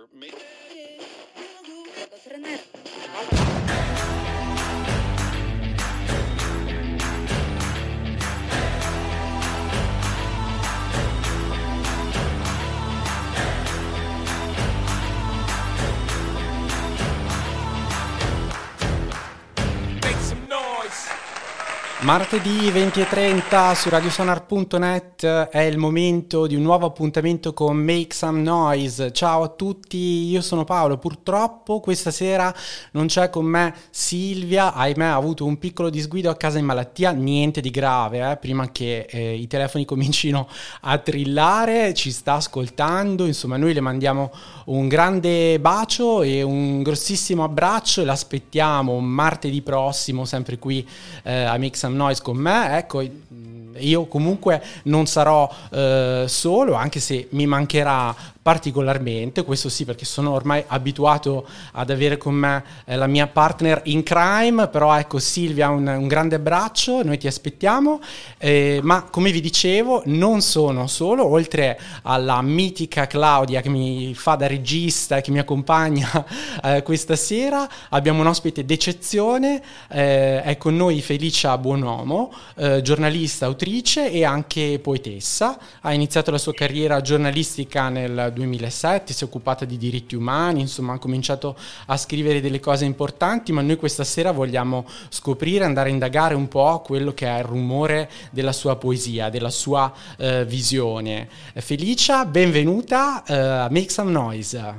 Martedì 20:30 su radiosonar.net è il momento di un nuovo appuntamento con Make Some Noise. Ciao a tutti, io sono Paolo. Purtroppo questa sera non c'è con me Silvia, ahimè ha avuto un piccolo disguido a casa in malattia, niente di grave, prima che i telefoni comincino a trillare, ci sta ascoltando, insomma noi le mandiamo un grande bacio e un grossissimo abbraccio e l'aspettiamo martedì prossimo sempre qui a Make Some Noise con me. Ecco, io comunque non sarò solo, anche se mi mancherà particolarmente, questo sì, perché sono ormai abituato ad avere con me la mia partner in crime, però ecco Silvia, un grande abbraccio, noi ti aspettiamo, ma come vi dicevo non sono solo, oltre alla mitica Claudia che mi fa da regista e che mi accompagna questa sera, abbiamo un ospite d'eccezione, è con noi Felicia Buonomo, giornalista, autrice e anche poetessa. Ha iniziato la sua carriera giornalistica nel 2007, si è occupata di diritti umani, insomma ha cominciato a scrivere delle cose importanti, ma noi questa sera vogliamo scoprire, andare a indagare un po' quello che è il rumore della sua poesia, della sua visione. Felicia, benvenuta a Make Some Noise.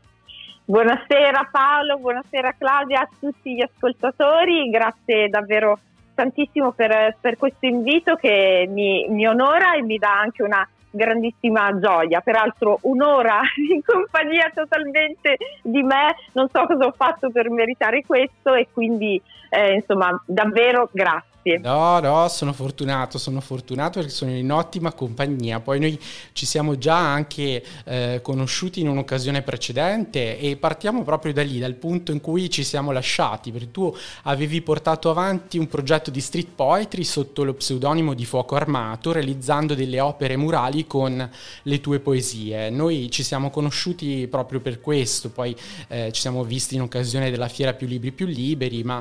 Buonasera Paolo, buonasera Claudia, a tutti gli ascoltatori, grazie davvero tantissimo per questo invito che mi onora e mi dà anche una grandissima gioia. Peraltro un'ora in compagnia totalmente di me, non so cosa ho fatto per meritare questo e quindi insomma davvero grazie. No, sono fortunato perché sono in ottima compagnia. Poi noi ci siamo già anche conosciuti in un'occasione precedente e partiamo proprio da lì, dal punto in cui ci siamo lasciati, perché tu avevi portato avanti un progetto di street poetry sotto lo pseudonimo di Fuoco Armato, realizzando delle opere murali con le tue poesie. Noi ci siamo conosciuti proprio per questo, poi ci siamo visti in occasione della Fiera Più Libri Più Liberi, ma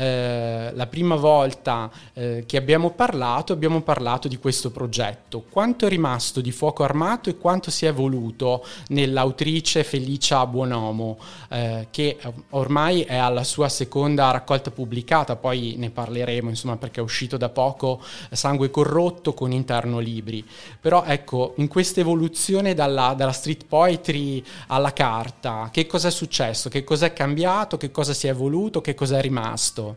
la prima volta che abbiamo parlato di questo progetto. Quanto è rimasto di Fuoco Armato e quanto si è evoluto nell'autrice Felicia Buonomo, che ormai è alla sua seconda raccolta pubblicata, poi ne parleremo insomma perché è uscito da poco Sangue Corrotto con Interno Libri. Però ecco, in questa evoluzione dalla street poetry alla carta, che cosa è successo? Che cosa è cambiato? Che cosa si è evoluto? Che cosa è rimasto?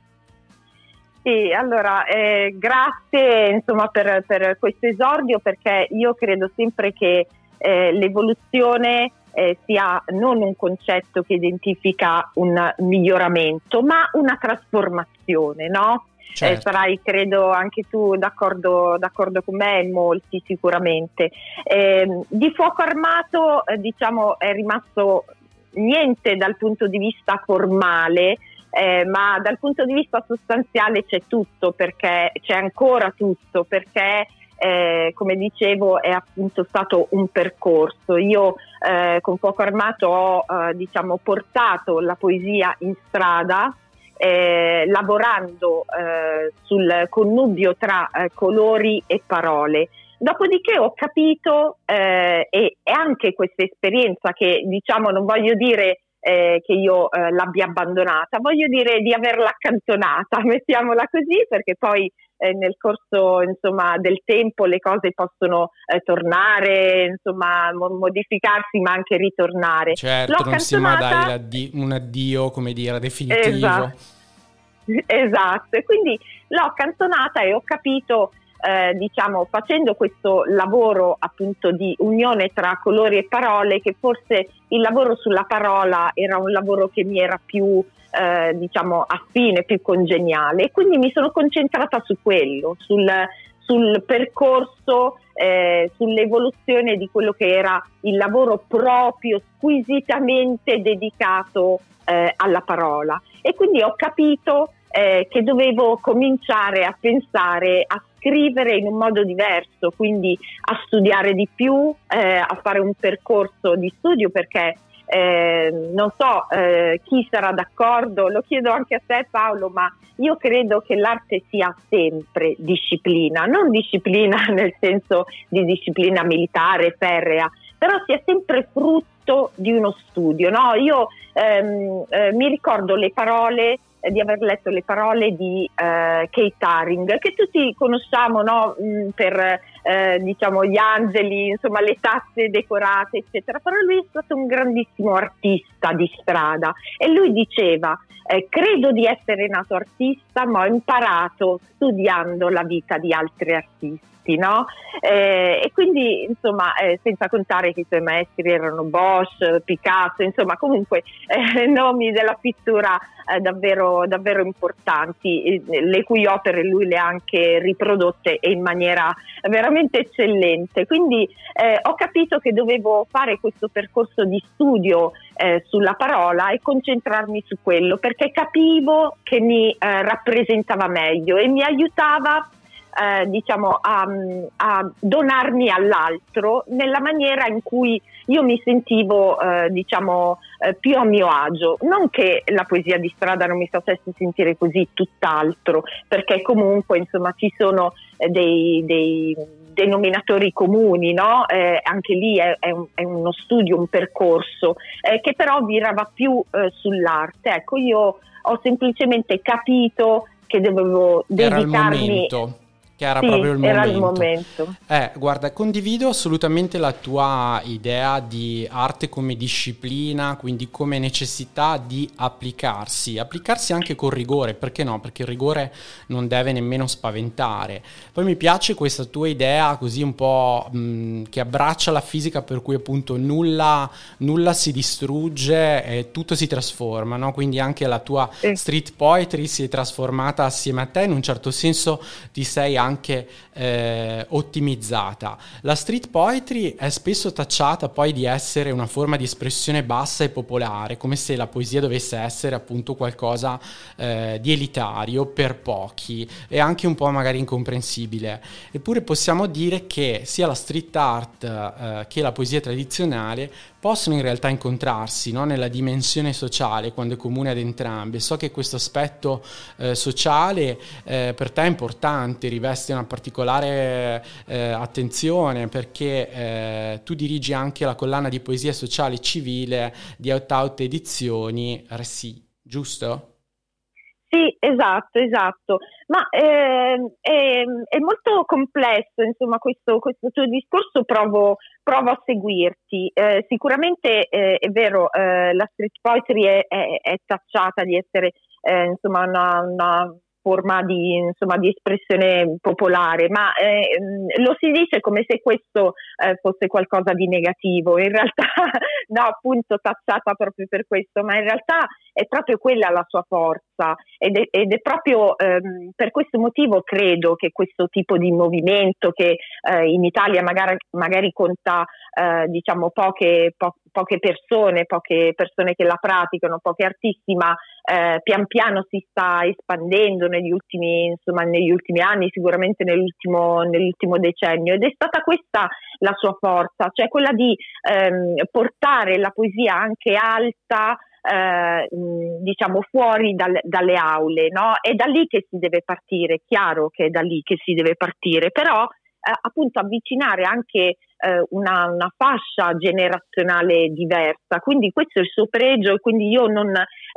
Sì, allora grazie insomma per questo esordio, perché io credo sempre che l'evoluzione sia non un concetto che identifica un miglioramento, ma una trasformazione, no? Certo. Sarai credo anche tu d'accordo con me, molti sicuramente. Di Fuoco Armato diciamo è rimasto niente dal punto di vista formale, ma dal punto di vista sostanziale c'è tutto, perché c'è ancora tutto, perché come dicevo è appunto stato un percorso. Io con Fuoco Armato ho diciamo portato la poesia in strada, lavorando sul connubio tra colori e parole. Dopodiché ho capito e anche questa esperienza che diciamo non voglio dire che io l'abbia abbandonata, voglio dire di averla accantonata, mettiamola così, perché poi nel corso insomma del tempo le cose possono tornare, insomma modificarsi, ma anche ritornare. Certo, non si ma dai un addio, come dire, definitivo. Esatto, e quindi l'ho accantonata e ho capito diciamo facendo questo lavoro appunto di unione tra colori e parole, che forse il lavoro sulla parola era un lavoro che mi era più diciamo affine, più congeniale, e quindi mi sono concentrata su quello, sul percorso, sull'evoluzione di quello che era il lavoro proprio squisitamente dedicato alla parola, e quindi ho capito che dovevo cominciare a pensare a scrivere in un modo diverso, quindi a studiare di più, a fare un percorso di studio, perché Non so chi sarà d'accordo, lo chiedo anche a te Paolo, ma io credo che l'arte sia sempre disciplina, non disciplina nel senso di disciplina militare, ferrea, però sia sempre frutto di uno studio, no? Io mi ricordo le parole di aver letto le parole di Kate Haring, che tutti conosciamo, no? Per diciamo gli angeli, insomma le tazze decorate eccetera, però lui è stato un grandissimo artista di strada e lui diceva credo di essere nato artista ma ho imparato studiando la vita di altri artisti, no? E quindi insomma senza contare che i suoi maestri erano Bosch, Picasso, insomma comunque nomi della pittura davvero, davvero importanti, le cui opere lui le ha anche riprodotte e in maniera veramente eccellente. Quindi ho capito che dovevo fare questo percorso di studio sulla parola e concentrarmi su quello, perché capivo che mi rappresentava meglio e mi aiutava diciamo a donarmi all'altro nella maniera in cui io mi sentivo diciamo più a mio agio. Non che la poesia di strada non mi facesse sentire così, tutt'altro, perché comunque insomma ci sono dei denominatori comuni, no? Anche lì è uno studio, un percorso che però virava più sull'arte. Ecco, io ho semplicemente capito che dovevo dedicarmi. Che era proprio il momento. Era il momento. Guarda, condivido assolutamente la tua idea di arte come disciplina, quindi come necessità di applicarsi anche con rigore, perché no? Perché il rigore non deve nemmeno spaventare. Poi mi piace questa tua idea così un po' che abbraccia la fisica, per cui appunto nulla si distrugge e tutto si trasforma, no? Quindi anche la tua street poetry si è trasformata assieme a te, in un certo senso ti sei anche ottimizzata. La street poetry è spesso tacciata poi di essere una forma di espressione bassa e popolare, come se la poesia dovesse essere appunto qualcosa di elitario per pochi e anche un po' magari incomprensibile. Eppure possiamo dire che sia la street art che la poesia tradizionale possono in realtà incontrarsi, no? Nella dimensione sociale, quando è comune ad entrambi. So che questo aspetto sociale per te è importante, riveste una particolare attenzione, perché tu dirigi anche la collana di poesia sociale civile di Out Edizioni Ressi, giusto? Sì, esatto, ma è molto complesso, insomma, questo tuo discorso, provo a seguirti. Sicuramente è vero, la street poetry è tacciata di essere insomma una forma di espressione popolare, ma lo si dice come se questo fosse qualcosa di negativo. In realtà no, appunto tacciata proprio per questo, ma in realtà è proprio quella la sua forza ed è proprio per questo motivo credo che questo tipo di movimento, che in Italia magari conta diciamo poche persone che la praticano, pochi artisti, ma pian piano si sta espandendo negli ultimi anni, sicuramente nell'ultimo decennio, ed è stata questa la sua forza, cioè quella di portare la poesia anche alta, diciamo fuori dalle aule, no? È da lì che si deve partire, chiaro che è da lì che si deve partire, però appunto avvicinare anche una fascia generazionale diversa, quindi questo è il suo pregio, e quindi io non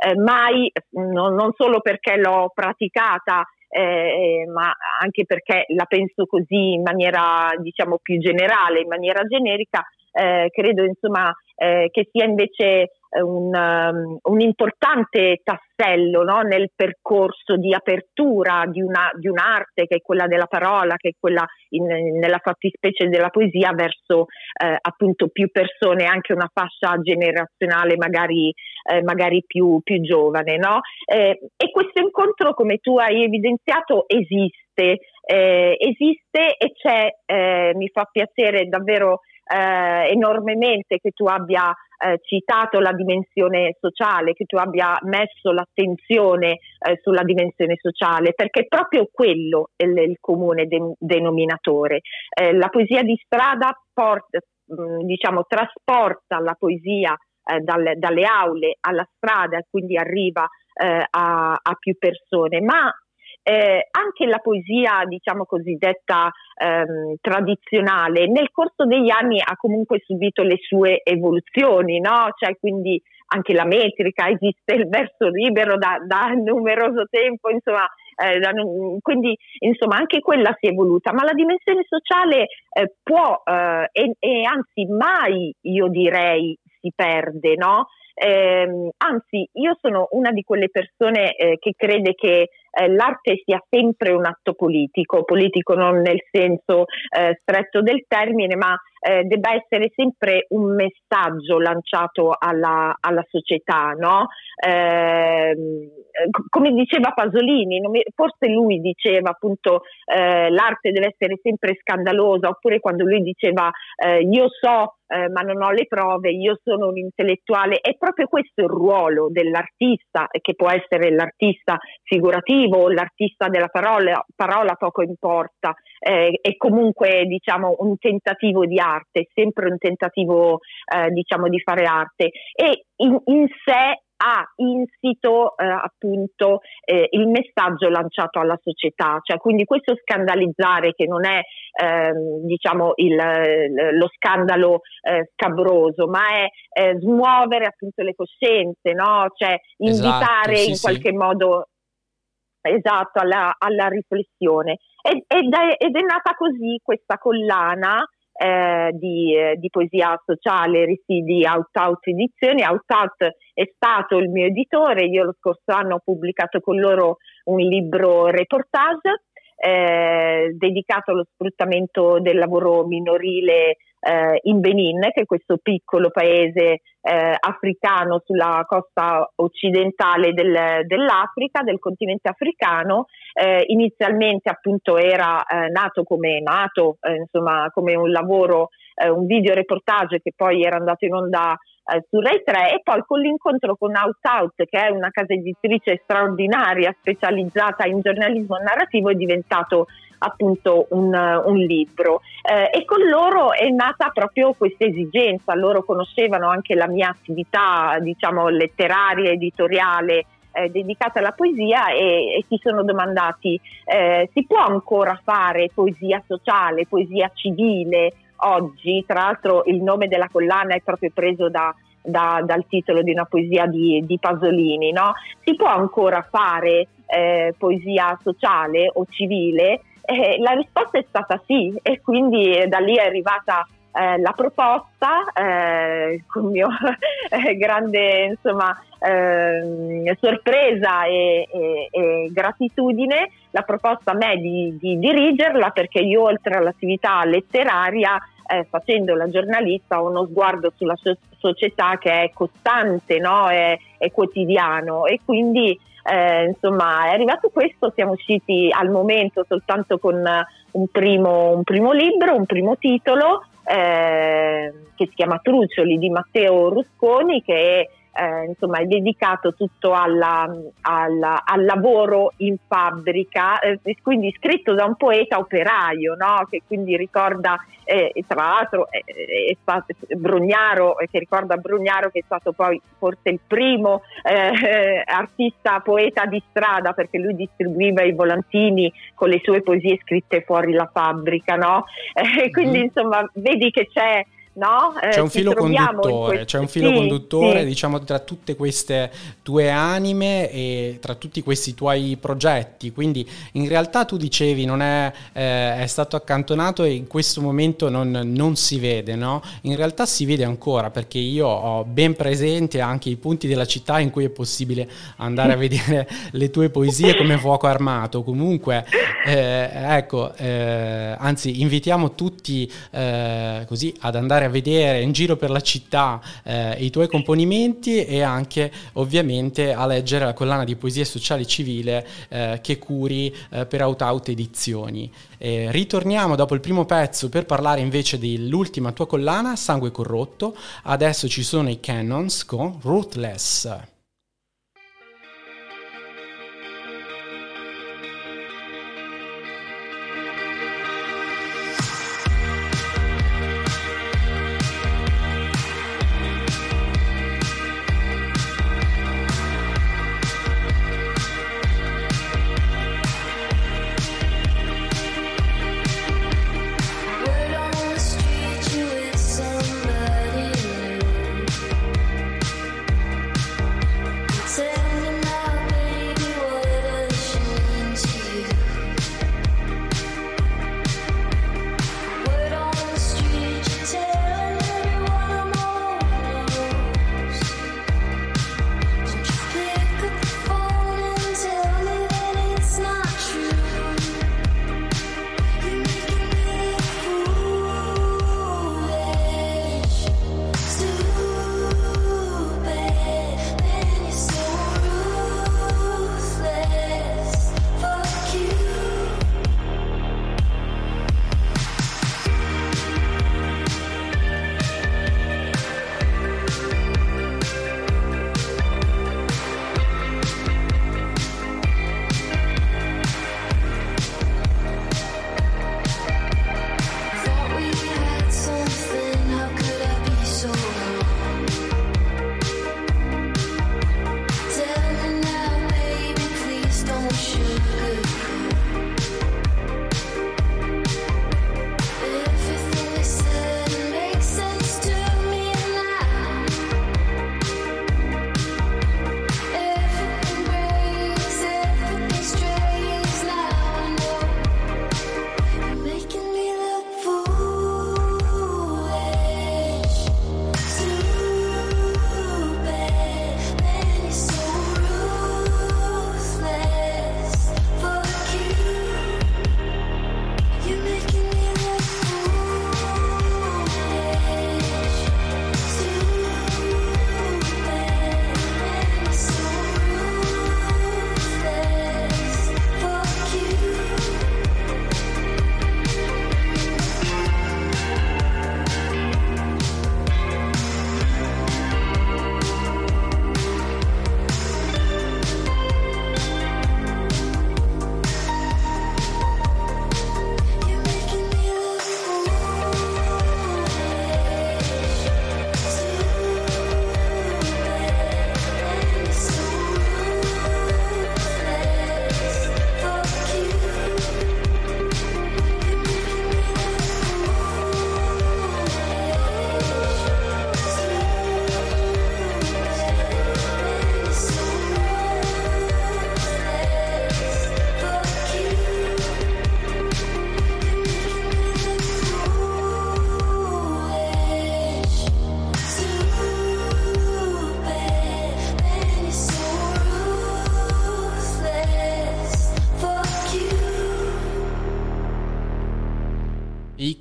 solo perché l'ho praticata, ma anche perché la penso così in maniera diciamo più generale, in maniera generica, credo insomma che sia invece un importante tassello, no? Nel percorso di apertura di un'arte che è quella della parola, che è quella nella fattispecie della poesia, verso appunto più persone, anche una fascia generazionale magari più giovane, no? E questo incontro, come tu hai evidenziato, esiste e c'è. Mi fa piacere davvero enormemente che tu abbia citato la dimensione sociale, che tu abbia messo l'attenzione sulla dimensione sociale, perché proprio quello è il comune denominatore. La poesia di strada trasporta la poesia dalle aule alla strada, e quindi arriva a più persone, ma anche la poesia, diciamo cosiddetta tradizionale, nel corso degli anni ha comunque subito le sue evoluzioni, no? Cioè, quindi anche la metrica, esiste il verso libero da numeroso tempo, insomma, quindi insomma anche quella si è evoluta, ma la dimensione sociale può e anzi mai, io direi, si perde, no? Anzi, io sono una di quelle persone che crede che l'arte sia sempre un atto politico non nel senso stretto del termine, ma debba essere sempre un messaggio lanciato alla società, no? Come diceva Pasolini, forse lui diceva appunto l'arte deve essere sempre scandalosa, oppure quando lui diceva io so ma non ho le prove, io sono un intellettuale. È proprio questo il ruolo dell'artista, che può essere l'artista figurativo o l'artista della parola poco importa, è comunque, diciamo, un tentativo di arte, sempre un tentativo diciamo di fare arte, e in sé ha insito appunto il messaggio lanciato alla società, cioè quindi questo scandalizzare, che non è diciamo lo scandalo scabroso, ma è smuovere appunto le coscienze, no? Cioè invitare esatto, sì, in qualche modo, esatto, alla riflessione, ed è nata così questa collana di poesia sociale di Out Edizioni. Out è stato il mio editore, io lo scorso anno ho pubblicato con loro un libro reportage dedicato allo sfruttamento del lavoro minorile in Benin, che è questo piccolo paese africano sulla costa occidentale dell'Africa, del continente africano. Inizialmente appunto era nato insomma come un lavoro, un video reportage che poi era andato in onda su Rai 3, e poi con l'incontro con Out, che è una casa editrice straordinaria specializzata in giornalismo narrativo, è diventato appunto un libro, e con loro è nata proprio questa esigenza. Loro conoscevano anche la mia attività, diciamo, letteraria, editoriale, dedicata alla poesia, e si sono domandati si può ancora fare poesia sociale, poesia civile oggi? Tra l'altro il nome della collana è proprio preso dal titolo di una poesia di Pasolini, no? Si può ancora fare poesia sociale o civile? La risposta è stata sì, e quindi da lì è arrivata la proposta, con mio grande, insomma, sorpresa e gratitudine, la proposta a me di dirigerla, perché io, oltre all'attività letteraria, facendo la giornalista, ho uno sguardo sulla società che è costante, no? È quotidiano, e quindi insomma è arrivato questo. Siamo usciti al momento soltanto con un primo libro, un primo titolo, che si chiama Trucioli, di Matteo Rusconi, che insomma è dedicato tutto al lavoro in fabbrica, quindi scritto da un poeta operaio, no? Che quindi ricorda tra l'altro è stato Brugnaro, che ricorda Brugnaro, che è stato poi forse il primo artista poeta di strada, perché lui distribuiva i volantini con le sue poesie scritte fuori la fabbrica, no? Quindi insomma vedi che c'è, no? C'è un filo conduttore, diciamo, tra tutte queste tue anime e tra tutti questi tuoi progetti. Quindi in realtà tu dicevi non è stato accantonato e in questo momento non si vede, no? In realtà si vede ancora, perché io ho ben presente anche i punti della città in cui è possibile andare a vedere le tue poesie come Fuoco Armato. Comunque ecco, anzi invitiamo tutti così ad andare a vedere in giro per la città i tuoi componimenti, e anche ovviamente a leggere la collana di poesia sociale civile che curi per Out Edizioni. Ritorniamo dopo il primo pezzo per parlare invece dell'ultima tua collana, Sangue Corrotto. Adesso ci sono i Cannons con Ruthless.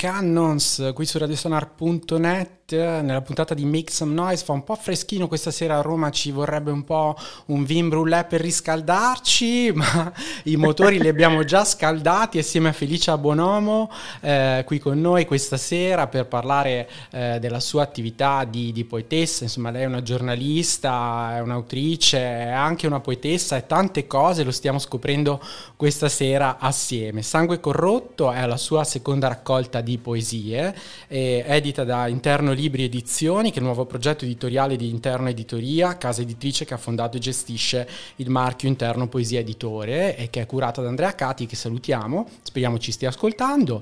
Cannons qui su radiosonar.net. Nella puntata di Make Some Noise. Fa un po' freschino questa sera a Roma, ci vorrebbe un po' un vin brûlé per riscaldarci, ma i motori li abbiamo già scaldati assieme a Felicia Bonomo qui con noi questa sera per parlare della sua attività di poetessa. Insomma, lei è una giornalista, è un'autrice, è anche una poetessa e tante cose lo stiamo scoprendo questa sera assieme. Sangue corrotto è la sua seconda raccolta di poesie, edita da Interno Libri Edizioni, che è il nuovo progetto editoriale di Interno Editoria, casa editrice che ha fondato e gestisce il marchio Interno Poesia Editore e che è curata da Andrea Cati, che salutiamo, speriamo ci stia ascoltando.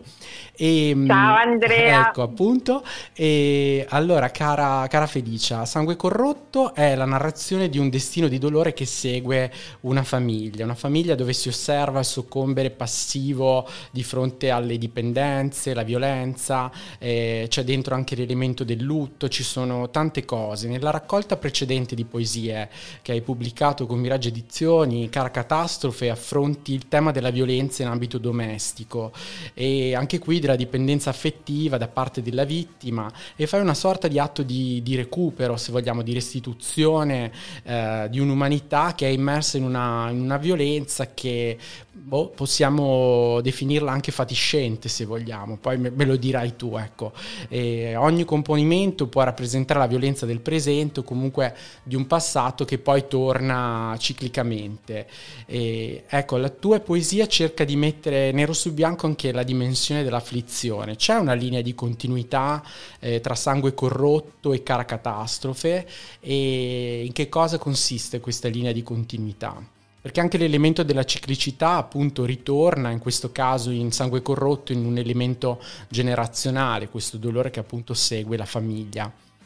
Ciao Andrea! Ecco appunto. E allora, cara Felicia, Sangue corrotto è la narrazione di un destino di dolore che segue una famiglia dove si osserva il soccombere passivo di fronte alle dipendenze, la violenza, c'è dentro anche l'elemento del lutto, ci sono tante cose. Nella raccolta precedente di poesie che hai pubblicato con Mirage Edizioni, Cara Catastrofe, affronti il tema della violenza in ambito domestico e anche qui della dipendenza affettiva da parte della vittima, e fai una sorta di atto di recupero, se vogliamo, di restituzione di un'umanità che è immersa in una violenza che possiamo definirla anche fatiscente, se vogliamo, poi me lo dirai tu, ecco. Ogni componimento può rappresentare la violenza del presente o comunque di un passato che poi torna ciclicamente. Ecco, la tua poesia cerca di mettere nero su bianco anche la dimensione dell'afflizione. C'è una linea di continuità tra Sangue corrotto e Cara Catastrofe, e in che cosa consiste questa linea di continuità? Perché anche l'elemento della ciclicità appunto ritorna, in questo caso in Sangue corrotto, in un elemento generazionale, questo dolore che appunto segue la famiglia.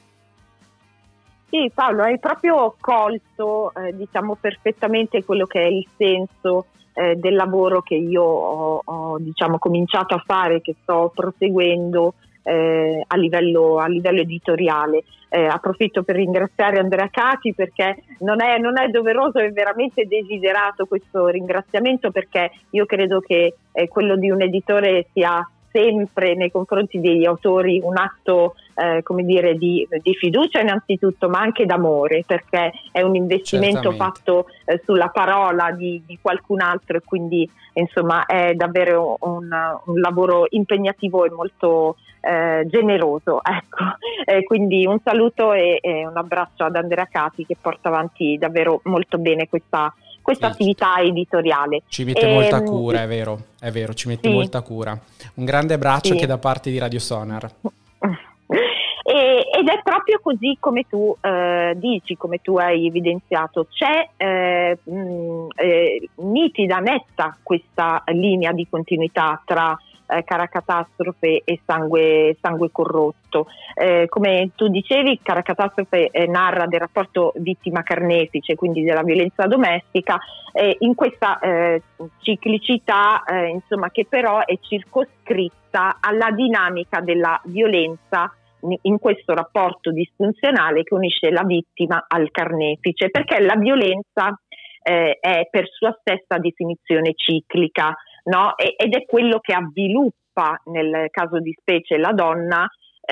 Sì, Paolo, hai proprio colto diciamo perfettamente quello che è il senso del lavoro che io ho diciamo cominciato a fare, che sto proseguendo a livello editoriale. Approfitto per ringraziare Andrea Cati, perché non è doveroso, è veramente desiderato questo ringraziamento, perché io credo che quello di un editore sia sempre nei confronti degli autori un atto come dire di fiducia innanzitutto, ma anche d'amore, perché è un investimento fatto sulla parola di qualcun altro, e quindi insomma è davvero un lavoro impegnativo e molto generoso, ecco. Quindi un saluto e un abbraccio ad Andrea Cati, che porta avanti davvero molto bene questa attività editoriale. Ci mette molta cura, è vero, ci mette molta cura. Un grande abbraccio anche da parte di Radio Sonar. Ed è proprio così come tu dici, come tu hai evidenziato, c'è nitida, netta questa linea di continuità tra Cara Catastrofe e Sangue corrotto. Come tu dicevi, Cara Catastrofe narra del rapporto vittima-carnefice, quindi della violenza domestica, in questa ciclicità insomma, che però è circoscritta alla dinamica della violenza in questo rapporto disfunzionale che unisce la vittima al carnefice, perché la violenza è per sua stessa definizione ciclica, no? Ed è quello che avviluppa nel caso di specie la donna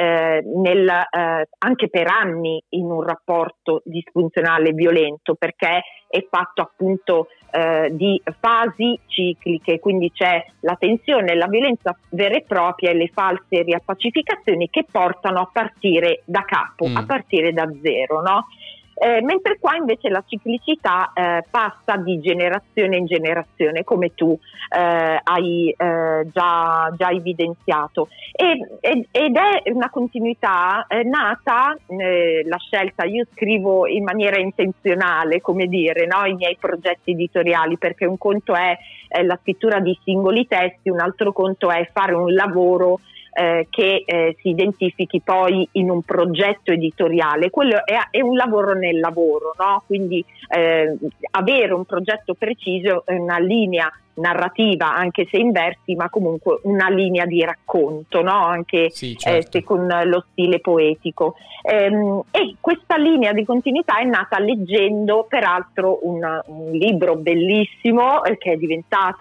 anche per anni in un rapporto disfunzionale violento, perché è fatto appunto di fasi cicliche, quindi c'è la tensione, la violenza vera e propria e le false riappacificazioni che portano a partire da capo, a partire da zero, no? Mentre qua invece la ciclicità passa di generazione in generazione, come tu hai già evidenziato, ed è una continuità nata, la scelta, io scrivo in maniera intenzionale, come dire, no? I miei progetti editoriali, perché un conto è la scrittura di singoli testi, un altro conto è fare un lavoro che si identifichi poi in un progetto editoriale. Quello è un lavoro nel lavoro, no? Quindi avere un progetto preciso, una linea narrativa, anche se in versi, ma comunque una linea di racconto, no? Anche sì, certo. con lo stile poetico. E questa linea di continuità è nata leggendo peraltro un libro bellissimo che è diventato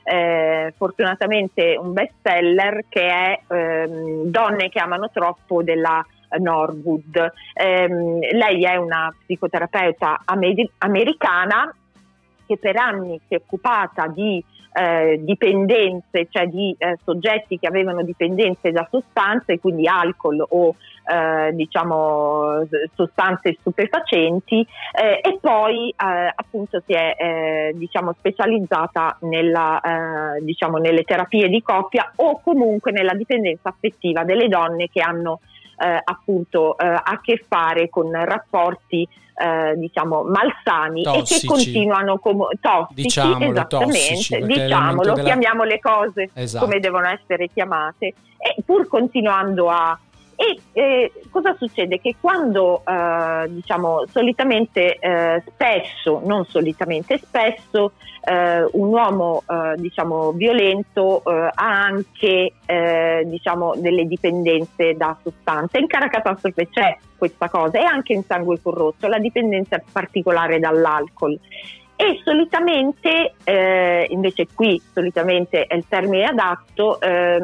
fortunatamente un best seller, che è Donne che amano troppo, della Norwood. Lei è una psicoterapeuta americana che per anni si è occupata di dipendenze, cioè di soggetti che avevano dipendenze da sostanze, quindi alcol o diciamo sostanze stupefacenti, e poi appunto si è diciamo specializzata diciamo nelle terapie di coppia, o comunque nella dipendenza affettiva delle donne che hanno appunto a che fare con rapporti diciamo malsani, tossici, e che continuano come tossici, diciamolo, esattamente, diciamolo, chiamiamo le cose come devono essere chiamate, e pur continuando a cosa succede? Che quando diciamo solitamente spesso, non solitamente, spesso un uomo diciamo violento ha anche diciamo delle dipendenze da sostanze. In Cara Catastrofe c'è questa cosa, e anche in Sangue Corrotto la dipendenza è particolare dall'alcol. E solitamente, invece qui solitamente è il termine adatto,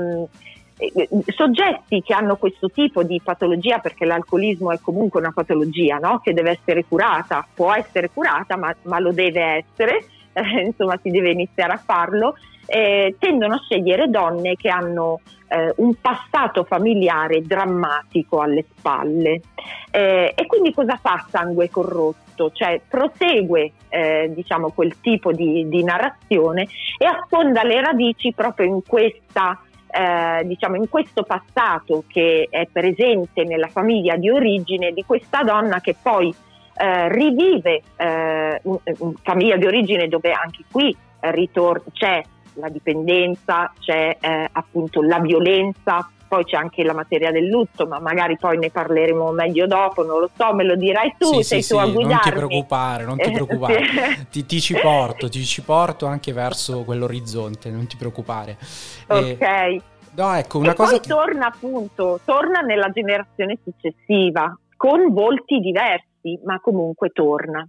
soggetti che hanno questo tipo di patologia, perché l'alcolismo è comunque una patologia, no? Che deve essere curata, può essere curata, ma lo deve essere, insomma si deve iniziare a farlo, tendono a scegliere donne che hanno un passato familiare drammatico alle spalle, e quindi cosa fa Sangue Corrotto? Cioè prosegue diciamo quel tipo di narrazione e affonda le radici proprio in questa diciamo in questo passato che è presente nella famiglia di origine di questa donna, che poi rivive famiglia di origine dove anche qui c'è la dipendenza, c'è appunto la violenza, poi c'è anche la materia del lutto, ma magari poi ne parleremo meglio dopo, non lo so, me lo dirai tu, sei tu a guidarmi. Non ti preoccupare, ti ci porto anche verso quell'orizzonte, non ti preoccupare. Ok. No, ecco, una cosa poi torna nella generazione successiva, con volti diversi, ma comunque torna.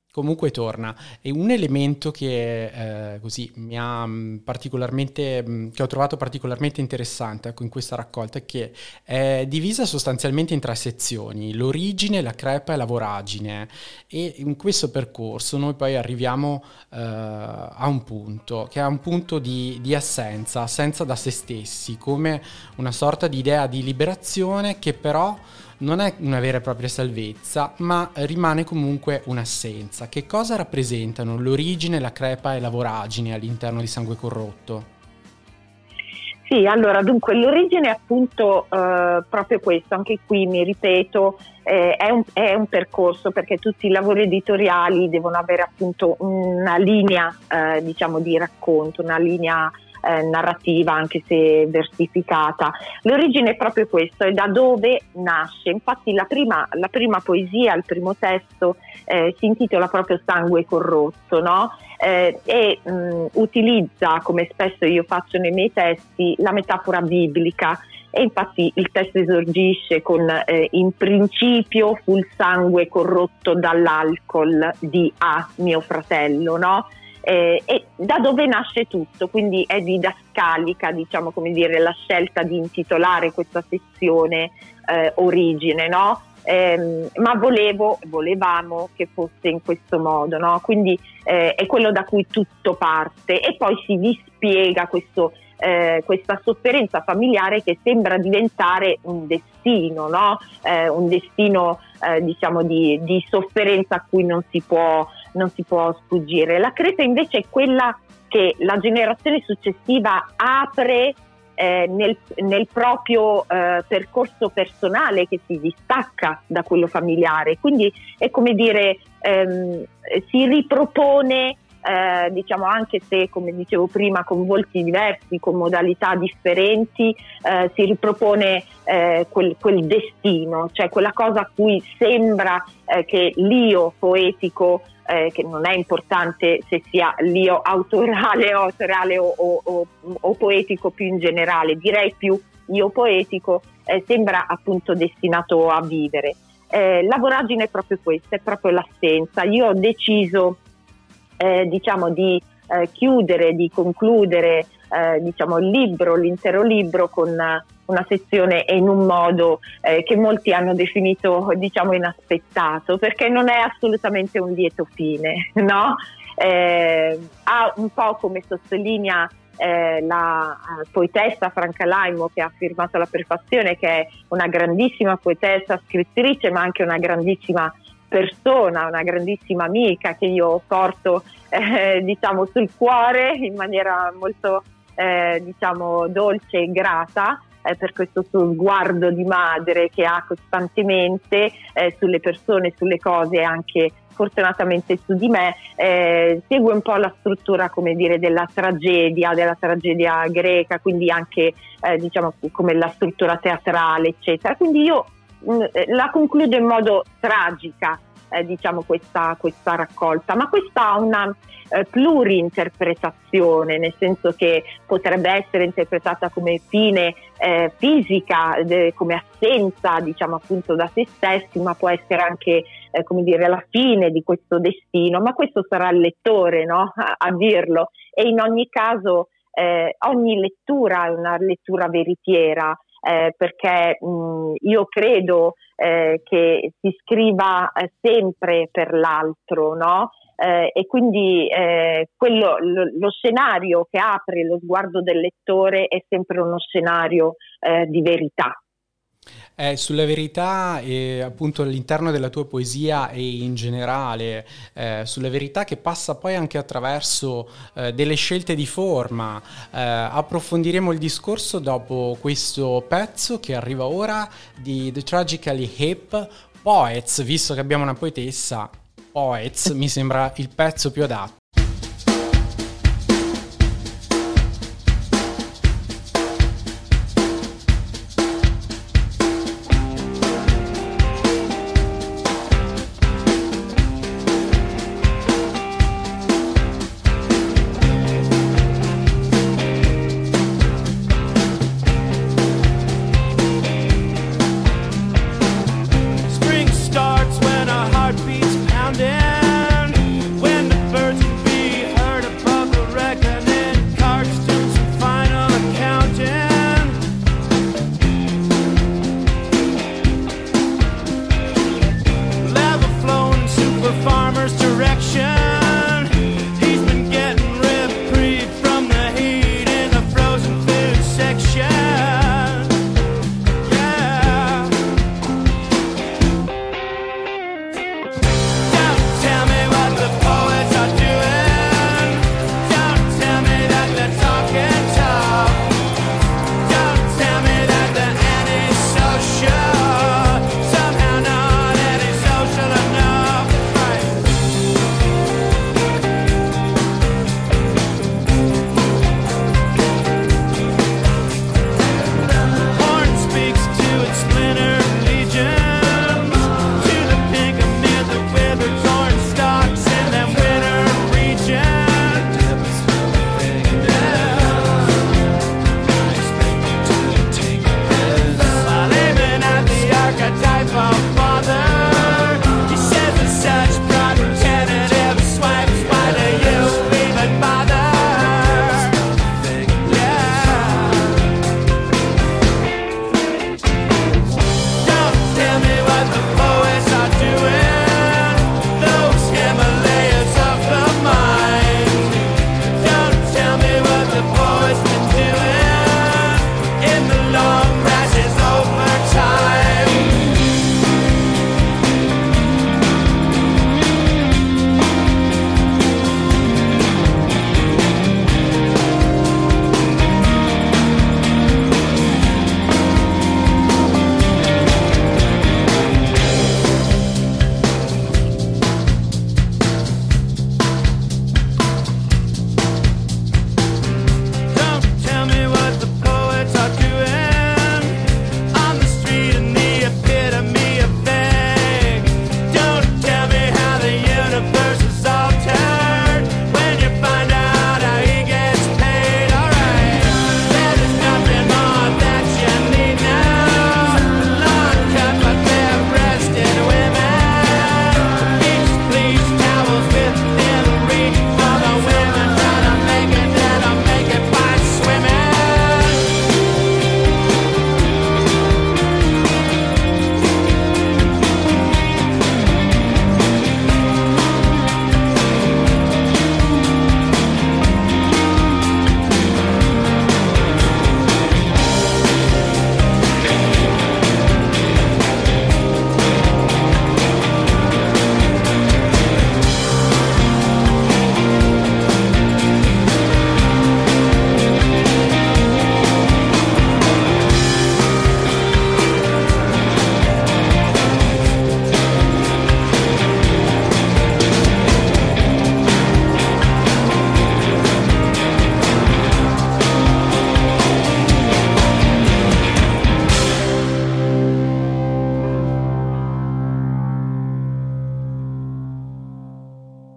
E un elemento che così mi ha particolarmente, che ho trovato particolarmente interessante, ecco, in questa raccolta, è che è divisa sostanzialmente in 3 sezioni: l'origine, la crepa e la voragine. E in questo percorso noi poi arriviamo a un punto che è un punto di assenza da se stessi, come una sorta di idea di liberazione che però non è una vera e propria salvezza, ma rimane comunque un'assenza. Che cosa rappresentano l'origine, la crepa e la voragine all'interno di Sangue Corrotto? Sì, allora dunque l'origine è appunto proprio questo, anche qui mi ripeto, è un percorso, perché tutti i lavori editoriali devono avere appunto una linea diciamo di racconto, una linea narrativa, anche se versificata. L'origine è proprio questo, è da dove nasce. Infatti la prima poesia, il primo testo si intitola proprio Sangue Corrotto, no? E utilizza, come spesso io faccio nei miei testi, la metafora biblica. E infatti il testo esordisce con in principio fu il sangue corrotto dall'alcol di A, mio fratello, no? E da dove nasce tutto, quindi è didascalica, diciamo, come dire, la scelta di intitolare questa sezione origine, no? Ma volevamo che fosse in questo modo, no? Quindi è quello da cui tutto parte, e poi si dispiega questa sofferenza familiare che sembra diventare un destino, no? Un destino diciamo di sofferenza a cui non si può sfuggire. La crepa invece è quella che la generazione successiva apre nel proprio percorso personale, che si distacca da quello familiare, quindi è come dire si ripropone, diciamo, anche se, come dicevo prima, con volti diversi, con modalità differenti, si ripropone quel destino, cioè quella cosa a cui sembra che l'io poetico, che non è importante se sia l'io autorale o poetico più in generale, direi più io poetico, sembra appunto destinato a vivere. La voragine è proprio questa, è proprio l'assenza. Io ho deciso diciamo di chiudere, di concludere diciamo l'intero libro con una sezione e in un modo che molti hanno definito diciamo inaspettato, perché non è assolutamente un lieto fine, no? Ha un po', come sottolinea la poetessa Franca Laimo, che ha firmato la prefazione, che è una grandissima poetessa, scrittrice, ma anche una grandissima persona, una grandissima amica che io porto diciamo sul cuore in maniera molto diciamo dolce e grata, per questo suo sguardo di madre che ha costantemente sulle persone, sulle cose, anche fortunatamente su di me. Segue un po' la struttura, come dire, della tragedia greca, quindi anche diciamo come la struttura teatrale, eccetera. Quindi io la concludo in modo tragica, diciamo questa raccolta, ma questa ha una plurinterpretazione, nel senso che potrebbe essere interpretata come fine fisica, come assenza, diciamo appunto da se stessi, ma può essere anche come dire la fine di questo destino, ma questo sarà il lettore, no? a dirlo, e in ogni caso ogni lettura è una lettura veritiera, perché io credo che si scriva sempre per l'altro, no? E quindi lo scenario che apre lo sguardo del lettore è sempre uno scenario di verità. Sulla verità, appunto all'interno della tua poesia e in generale, sulla verità che passa poi anche attraverso delle scelte di forma. Approfondiremo il discorso dopo questo pezzo che arriva ora di The Tragically Hip Poets. Visto che abbiamo una poetessa, Poets mi sembra il pezzo più adatto.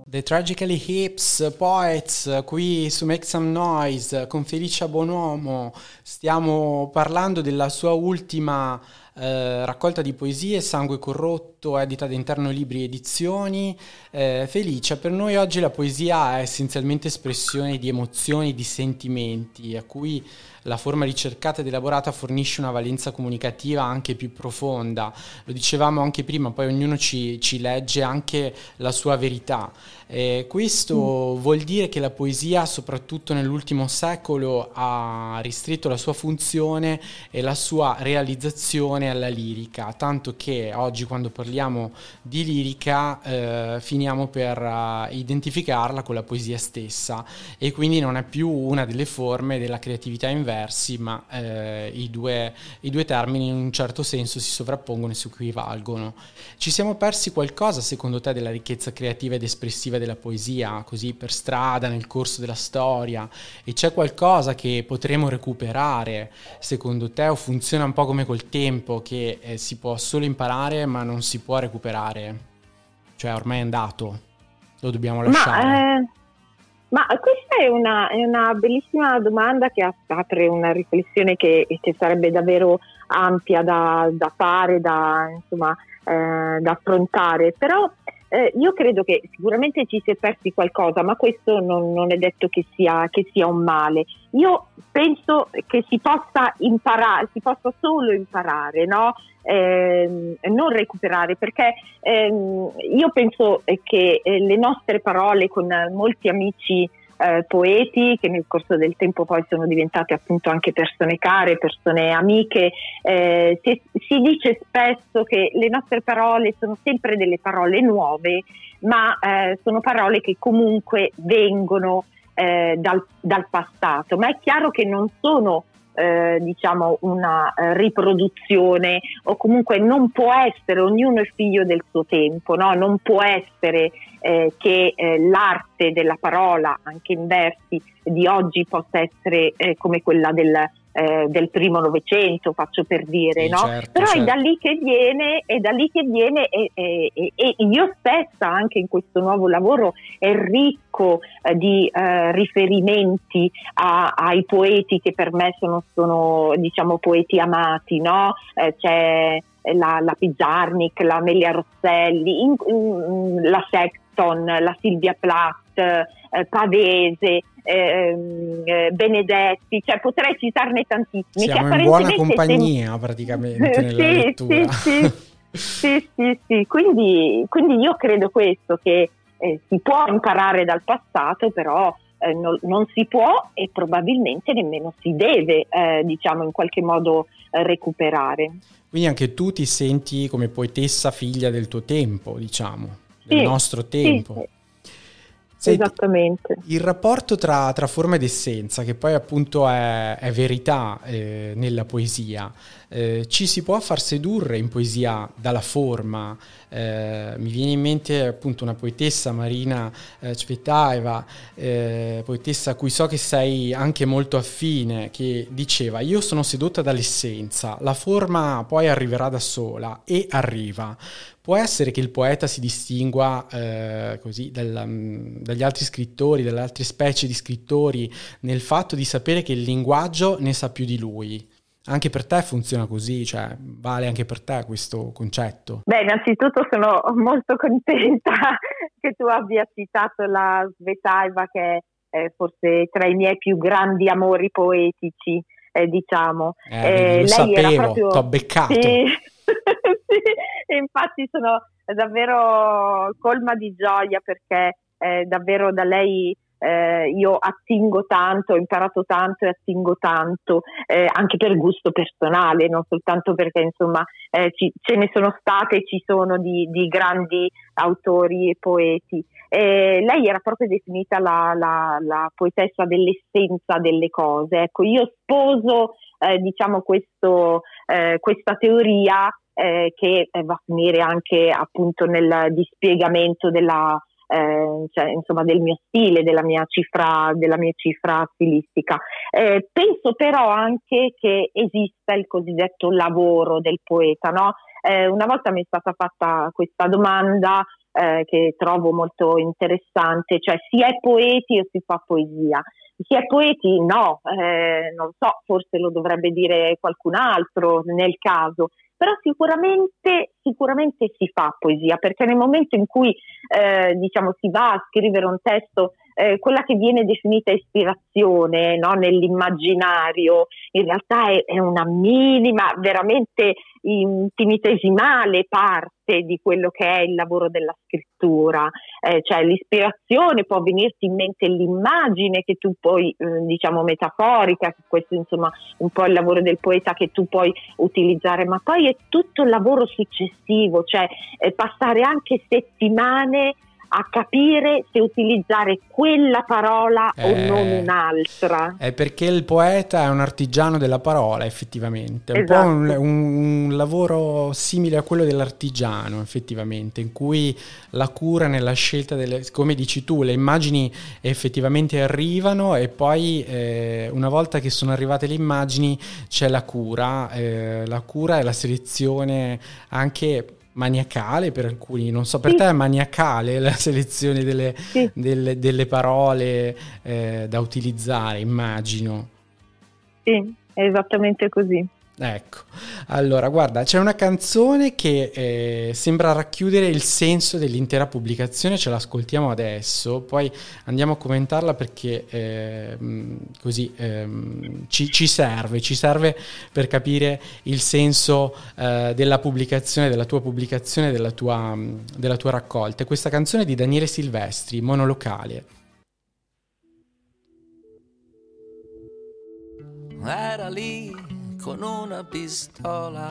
The Tragically Hips Poets, qui su Make Some Noise con Felicia Bonomo. Stiamo parlando della sua ultima raccolta di poesie, Sangue Corrotto, edita da Interno Libri Edizioni. Felicia, per noi oggi la poesia è essenzialmente espressione di emozioni, di sentimenti, a cui la forma ricercata ed elaborata fornisce una valenza comunicativa anche più profonda. Lo dicevamo anche prima, poi ognuno ci legge anche la sua verità. Questo vuol dire che la poesia, soprattutto nell'ultimo secolo, ha ristretto la sua funzione e la sua realizzazione alla lirica, tanto che oggi quando parliamo di lirica finiamo per identificarla con la poesia stessa, e quindi non è più una delle forme della creatività in versi, ma i due termini in un certo senso si sovrappongono e si equivalgono. Ci siamo persi qualcosa secondo te della ricchezza creativa ed espressiva della poesia così per strada nel corso della storia, e c'è qualcosa che potremo recuperare secondo te, o funziona un po' come col tempo che si può solo imparare ma non si può recuperare, cioè ormai è andato, lo dobbiamo lasciare? Ma questa è una bellissima domanda che apre una riflessione che sarebbe davvero ampia da fare, da affrontare, però io credo che sicuramente ci si è persi qualcosa, ma questo non è detto che sia un male. Io penso che si possa imparare, si possa solo imparare, no? Non recuperare, perché io penso che le nostre parole, con molti amici poeti che nel corso del tempo poi sono diventate appunto anche persone care, persone amiche, si dice spesso che le nostre parole sono sempre delle parole nuove, ma sono parole che comunque vengono dal passato, ma è chiaro che non sono una riproduzione, o comunque non può essere, ognuno è figlio del suo tempo, no? Non può essere che l'arte della parola anche in versi di oggi possa essere come quella del primo Novecento, faccio per dire, sì, no? Certo, però certo. È da lì che viene e io stessa anche in questo nuovo lavoro è ricco di riferimenti ai poeti che per me sono diciamo poeti amati, no? C'è la Pizarnik, la Amelia Rosselli, la Sexton, la Silvia Plath, Pavese, Benedetti, cioè potrei citarne tantissimi. Siamo che in buona compagnia praticamente nella lettura. Sì. Quindi io credo questo, che si può imparare dal passato, però non si può e probabilmente nemmeno si deve in qualche modo recuperare. Quindi anche tu ti senti come poetessa figlia del tuo tempo, diciamo, del nostro tempo. Sì. Senti, esattamente. Il rapporto tra forma ed essenza, che poi appunto è verità nella poesia, ci si può far sedurre in poesia dalla forma. Mi viene in mente appunto una poetessa, Marina Cvetaeva, poetessa a cui so che sei anche molto affine, che diceva: io sono sedotta dall'essenza, la forma poi arriverà da sola, e arriva. Può essere che il poeta si distingua così dagli altri scrittori, dalle altre specie di scrittori, nel fatto di sapere che il linguaggio ne sa più di lui. Anche per te funziona così? Cioè, vale anche per te questo concetto? Beh, innanzitutto sono molto contenta che tu abbia citato la Cvetaeva, che è forse tra i miei più grandi amori poetici, diciamo. Lo lei sapevo, era proprio... t'ho beccato. Sì. Sì, infatti sono davvero colma di gioia, perché davvero da lei io attingo tanto, ho imparato tanto e attingo tanto, anche per gusto personale, non soltanto perché insomma ce ne sono state e ci sono di grandi autori e poeti. Lei era proprio definita la poetessa dell'essenza delle cose. Ecco, io sposo questa teoria che va a finire anche appunto nel dispiegamento del mio stile, della mia cifra stilistica. Penso però anche che esista il cosiddetto lavoro del poeta, no? Una volta mi è stata fatta questa domanda che trovo molto interessante, cioè si è poeti o si fa poesia. Si è poeti? No, non so, forse lo dovrebbe dire qualcun altro nel caso, però sicuramente si fa poesia, perché nel momento in cui diciamo si va a scrivere un testo, quella che viene definita ispirazione, no, nell'immaginario, in realtà è una minima, veramente infinitesimale parte di quello che è il lavoro della scrittura, cioè l'ispirazione, può venirti in mente l'immagine che tu puoi, diciamo metaforica, questo insomma un po' il lavoro del poeta che tu puoi utilizzare, ma poi è tutto il lavoro successivo, cioè passare anche settimane a capire se utilizzare quella parola o non un'altra. È perché il poeta è un artigiano della parola, effettivamente. È esatto. Un po' un lavoro simile a quello dell'artigiano, effettivamente, in cui la cura nella scelta delle, come dici tu, le immagini effettivamente arrivano e poi una volta che sono arrivate le immagini c'è la cura e la selezione anche maniacale per alcuni, non so, per te è maniacale la selezione delle parole da utilizzare, immagino. Sì, è esattamente così. Ecco, allora guarda, c'è una canzone che sembra racchiudere il senso dell'intera pubblicazione, ce l'ascoltiamo adesso, poi andiamo a commentarla perché così ci serve per capire il senso della pubblicazione, della tua pubblicazione, della tua raccolta. Questa canzone è di Daniele Silvestri, Monolocale. Era lì con una pistola,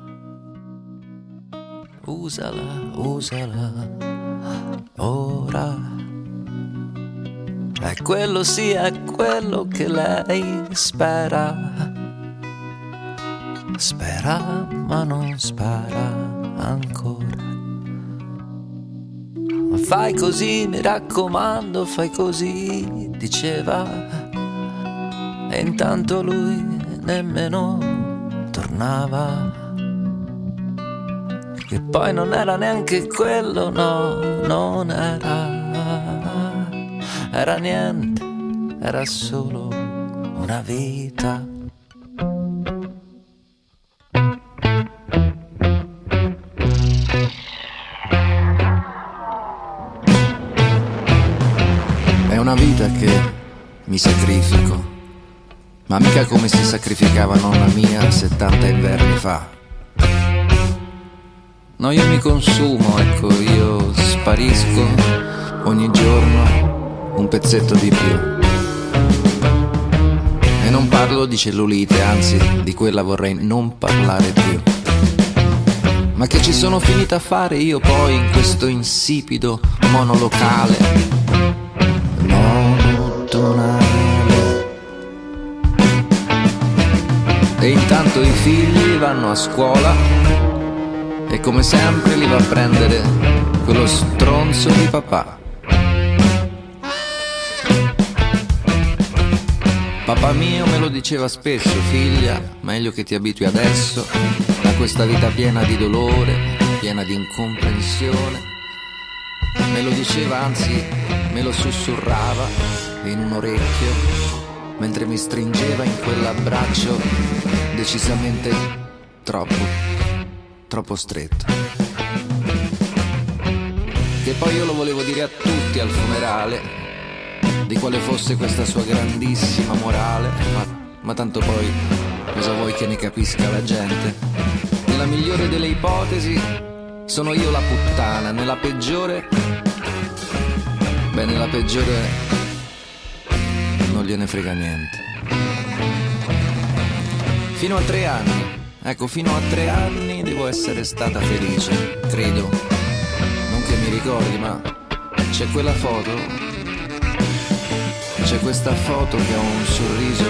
usala, ora. E quello sì è quello che lei spera, ma non spara ancora. Ma fai così, mi raccomando, fai così, diceva, e intanto lui nemmeno tornava, che poi non era neanche quello, no, non era niente, era solo una vita. È una vita che mi sacrifico, ma mica come si sacrificava nonna mia 70 inverni fa. No, io mi consumo, ecco, io sparisco ogni giorno un pezzetto di più. E non parlo di cellulite, anzi, di quella vorrei non parlare più. Ma che ci sono finita a fare io poi in questo insipido monolocale, monotonale. E intanto i figli vanno a scuola e come sempre li va a prendere quello stronzo di papà. Papà mio me lo diceva spesso: figlia, meglio che ti abitui adesso a questa vita piena di dolore, piena di incomprensione. Me lo diceva, anzi me lo sussurrava in un orecchio mentre mi stringeva in quell'abbraccio decisamente troppo stretto. Che poi io lo volevo dire a tutti al funerale, di quale fosse questa sua grandissima morale, ma tanto poi cosa vuoi che ne capisca la gente? Nella migliore delle ipotesi sono io la puttana, nella peggiore non gliene frega niente. Fino a 3 anni, ecco, fino a 3 anni devo essere stata felice, credo. Non che mi ricordi, ma c'è quella foto, c'è questa foto che ha un sorriso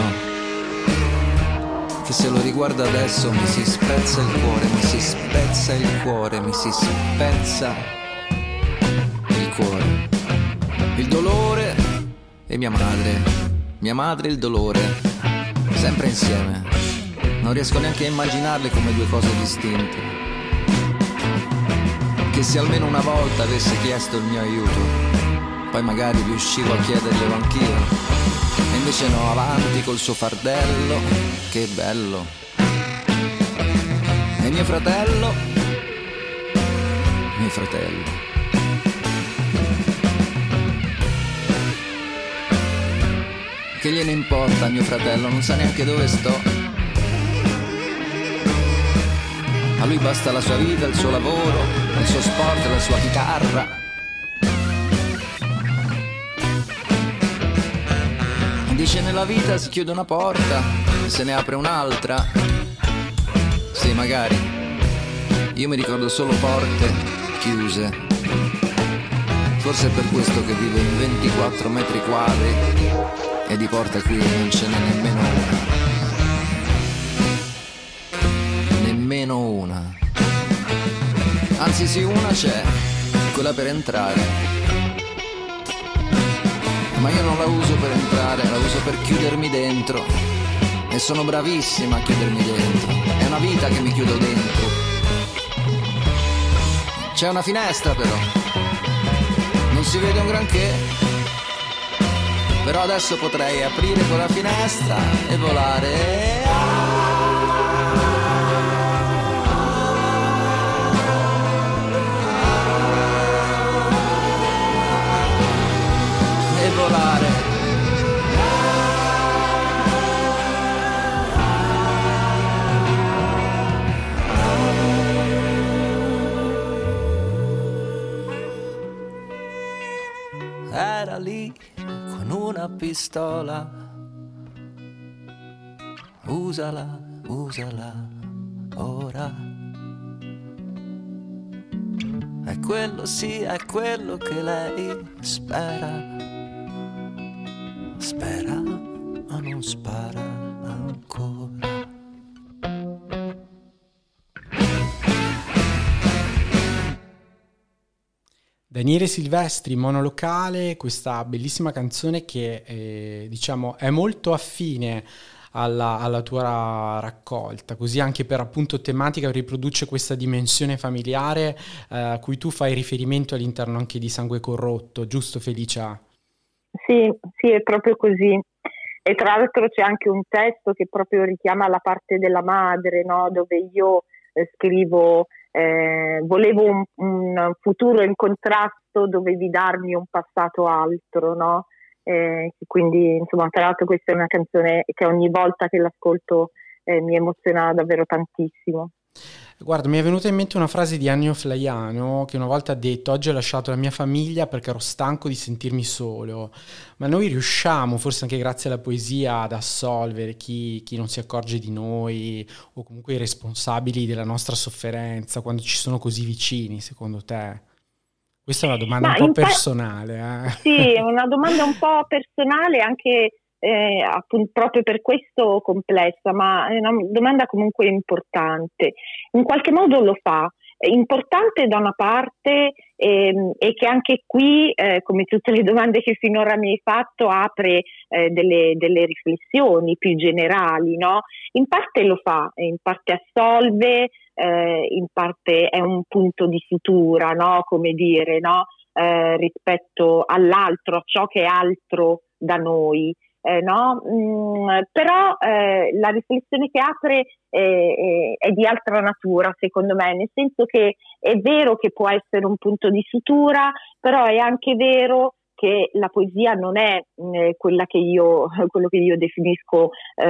che se lo riguardo adesso mi si spezza il cuore, mi si spezza il cuore, mi si spezza il cuore. Il dolore e mia madre e il dolore, sempre insieme. Non riesco neanche a immaginarle come due cose distinte. che se almeno una volta avesse chiesto il mio aiuto, poi magari riuscivo a chiederglielo anch'io. E invece no, avanti col suo fardello, che bello. E mio fratello, che gliene importa, mio fratello, non sa neanche dove sto. A lui basta la sua vita, il suo lavoro, il suo sport, la sua chitarra. Dice nella vita si chiude una porta e se ne apre un'altra. Sì, magari. Io mi ricordo solo porte chiuse. Forse è per questo che vivo in 24 metri quadri e di porta qui non ce n'è nemmeno una. Nemmeno una. Anzi sì, una c'è, quella per entrare. Ma io non la uso per entrare, la uso per chiudermi dentro. E sono bravissima a chiudermi dentro. È una vita che mi chiudo dentro. C'è una finestra però, non si vede un granché. Però adesso potrei aprire quella finestra e volare. Volare. Era lì con una pistola, usala, usala ora. È quello sì, è quello che lei spera. Spera, ma non spara ancora. Daniele Silvestri, monolocale, questa bellissima canzone che diciamo è molto affine alla tua raccolta, così anche per appunto tematica riproduce questa dimensione familiare a cui tu fai riferimento all'interno anche di Sangue Corrotto, giusto Felicia? Sì, è proprio così. E tra l'altro c'è anche un testo che proprio richiama la parte della madre, no? Dove io scrivo volevo un futuro in contrasto, dovevi darmi un passato altro, no? Quindi insomma, tra l'altro questa è una canzone che ogni volta che l'ascolto mi emoziona davvero tantissimo. Guarda, mi è venuta in mente una frase di Ennio Flaiano che una volta ha detto: oggi ho lasciato la mia famiglia perché ero stanco di sentirmi solo. Ma noi riusciamo, forse anche grazie alla poesia, ad assolvere chi non si accorge di noi o comunque i responsabili della nostra sofferenza quando ci sono così vicini, secondo te? Questa è una domanda un po' personale. Sì, è una domanda un po' personale anche appunto, proprio per questo complessa, ma è una domanda comunque importante. In qualche modo lo fa. È importante da una parte e che anche qui, come tutte le domande che finora mi hai fatto, apre delle riflessioni più generali, no? In parte lo fa, in parte assolve, in parte è un punto di sutura, no? Come dire, no? Rispetto all'altro, a ciò che è altro da noi. No? Però la riflessione che apre è di altra natura, secondo me, nel senso che è vero che può essere un punto di sutura, però è anche vero che la poesia non è quello che io definisco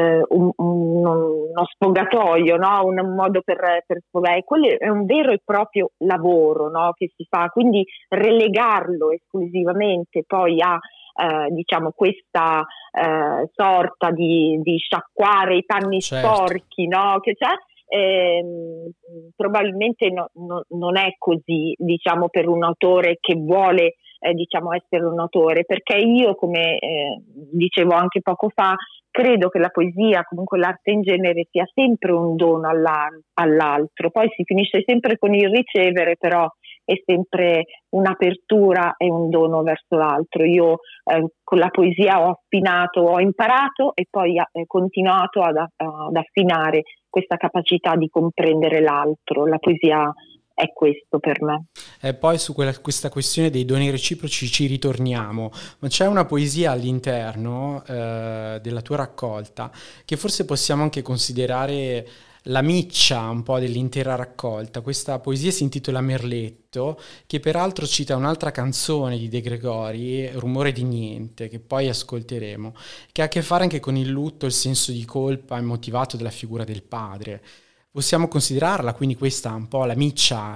uno sfogatoio, no? Un modo per sfogare. Quello è un vero e proprio lavoro, no? Che si fa, quindi relegarlo esclusivamente poi a diciamo questa sorta di sciacquare i panni sporchi, no? Che c'è, probabilmente non è così, diciamo, per un autore che vuole diciamo essere un autore, perché io, come dicevo anche poco fa, credo che la poesia, comunque l'arte in genere, sia sempre un dono all'altro, poi si finisce sempre con il ricevere, però è sempre un'apertura e un dono verso l'altro. Io con la poesia ho imparato e poi continuato ad affinare questa capacità di comprendere l'altro. La poesia è questo per me. E poi su questa questione dei doni reciproci ci ritorniamo, ma c'è una poesia all'interno della tua raccolta che forse possiamo anche considerare la miccia un po' dell'intera raccolta. Questa poesia si intitola Merletto, che peraltro cita un'altra canzone di De Gregori, Rumore di niente, che poi ascolteremo, che ha a che fare anche con il lutto, il senso di colpa immotivato della figura del padre. Possiamo considerarla quindi questa un po' la miccia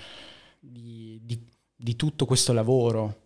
di tutto questo lavoro?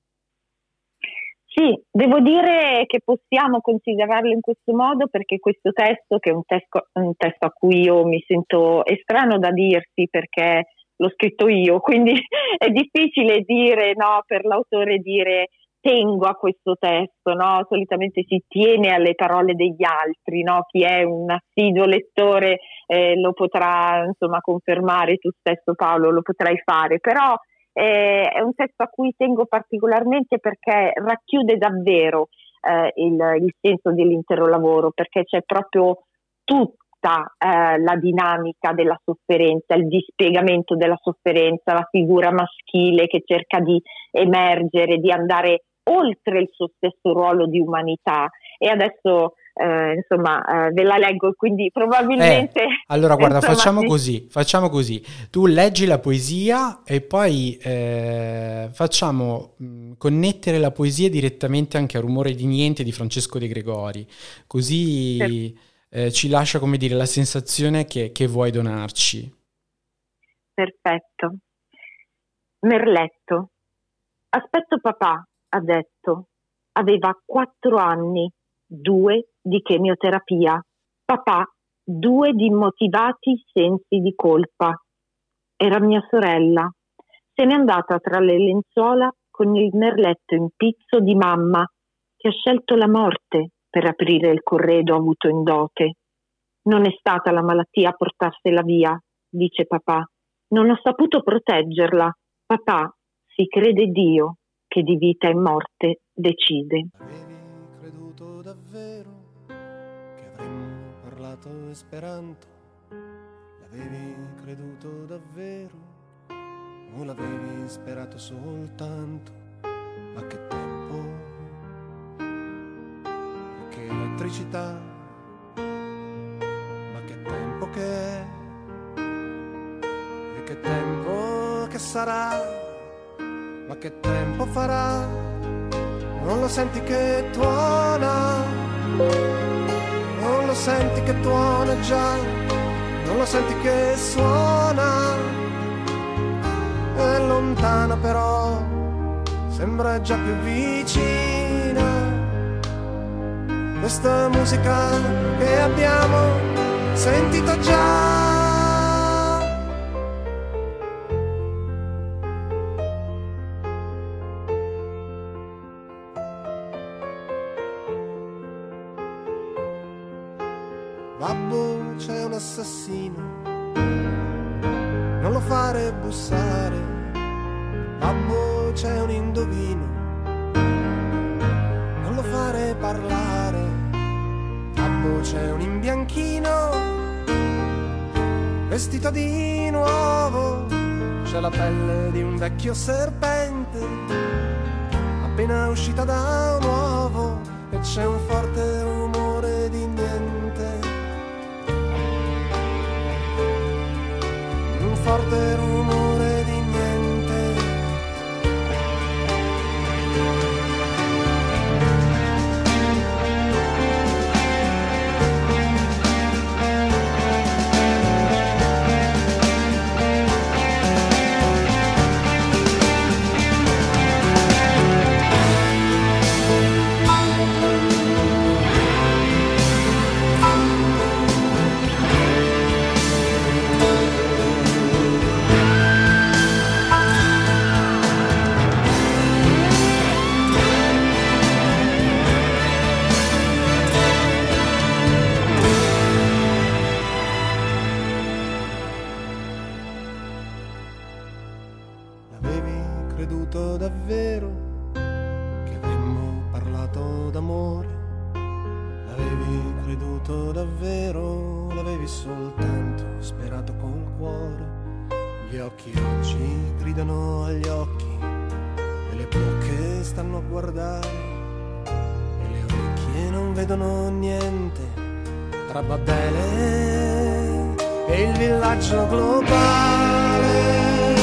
Sì, devo dire che possiamo considerarlo in questo modo, perché questo testo, che è un testo a cui io mi sento estraneo da dirsi perché l'ho scritto io, quindi è difficile dire, no, per l'autore dire tengo a questo testo, no? Solitamente si tiene alle parole degli altri, no? Chi è un assiduo lettore lo potrà, insomma, confermare, tu stesso Paolo lo potrai fare, però è un testo a cui tengo particolarmente perché racchiude davvero il senso dell'intero lavoro, perché c'è proprio tutta la dinamica della sofferenza, il dispiegamento della sofferenza, la figura maschile che cerca di emergere, di andare oltre il suo stesso ruolo di umanità. E adesso ve la leggo, quindi probabilmente allora guarda, insomma, facciamo così, tu leggi la poesia e poi facciamo connettere la poesia direttamente anche a Rumore di niente di Francesco De Gregori, così ci lascia, come dire, la sensazione che vuoi donarci. Perfetto. Merletto. Aspetto papà, ha detto. Aveva 4 anni, 2 di chemioterapia. Papà, 2 di immotivati sensi di colpa. Era mia sorella. Se n'è andata tra le lenzuola con il merletto in pizzo di mamma, che ha scelto la morte per aprire il corredo avuto in dote. Non è stata la malattia a portarsela via, dice papà. Non ho saputo proteggerla. Papà, si crede Dio che di vita e morte decide. Avevi creduto davvero che avremmo parlato esperanto? L'avevi creduto davvero o l'avevi sperato soltanto? Ma che tempo e che elettricità, ma che tempo che è e che tempo che sarà, ma che tempo farà? Non lo senti che tuona? Non lo senti che tuona già? Non lo senti che suona? È lontana però sembra già più vicina. Questa musica che abbiamo sentito già. Babbo, c'è un assassino, non lo fare bussare. Babbo, c'è un indovino, non lo fare parlare. Babbo, c'è un imbianchino, vestito di nuovo. C'è la pelle di un vecchio serpente, appena uscita da un uovo. E c'è un forte rumore di niente. Un forte rumore di niente. Davvero che avremmo parlato d'amore? L'avevi creduto davvero? L'avevi soltanto sperato col cuore? Gli occhi oggi gridano agli occhi e le bocche stanno a guardare e le orecchie non vedono niente tra Babele e il villaggio globale.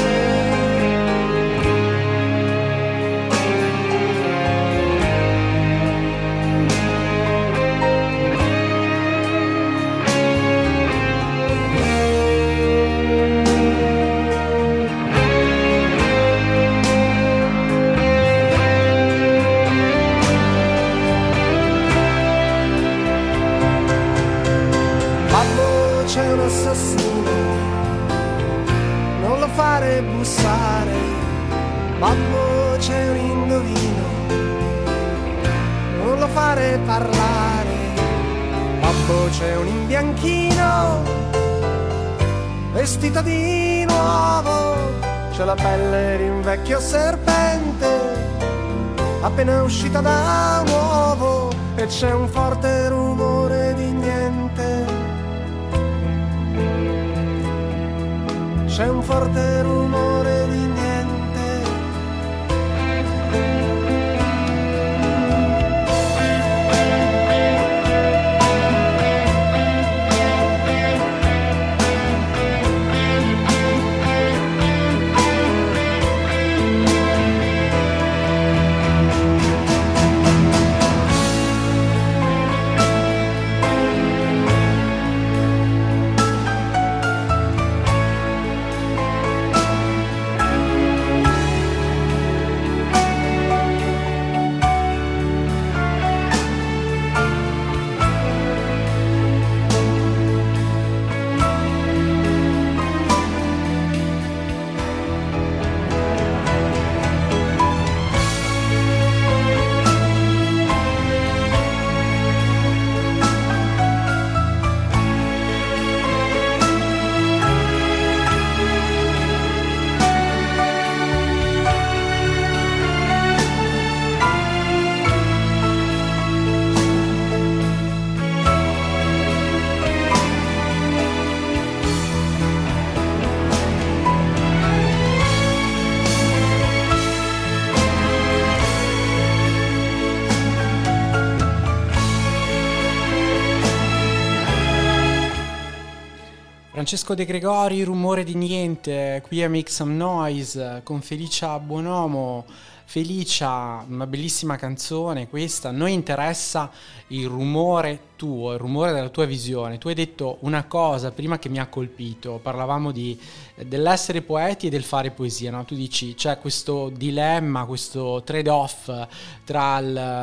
C'è un assassino, non lo fare bussare. Babbo, c'è un indovino, non lo fare parlare. Babbo, c'è un imbianchino, vestito di nuovo, c'è la pelle di un vecchio serpente, appena uscita da un uovo, e c'è un forte rumore di niente. C'è un forte rumore di niente. Francesco De Gregori, Rumore di niente, qui a Make Some Noise con Felicia Buonomo. Felicia, una bellissima canzone questa. A noi interessa il rumore tuo, il rumore della tua visione. Tu hai detto una cosa prima che mi ha colpito, parlavamo dell'essere poeti e del fare poesia, no? Tu dici c'è questo dilemma, questo trade-off tra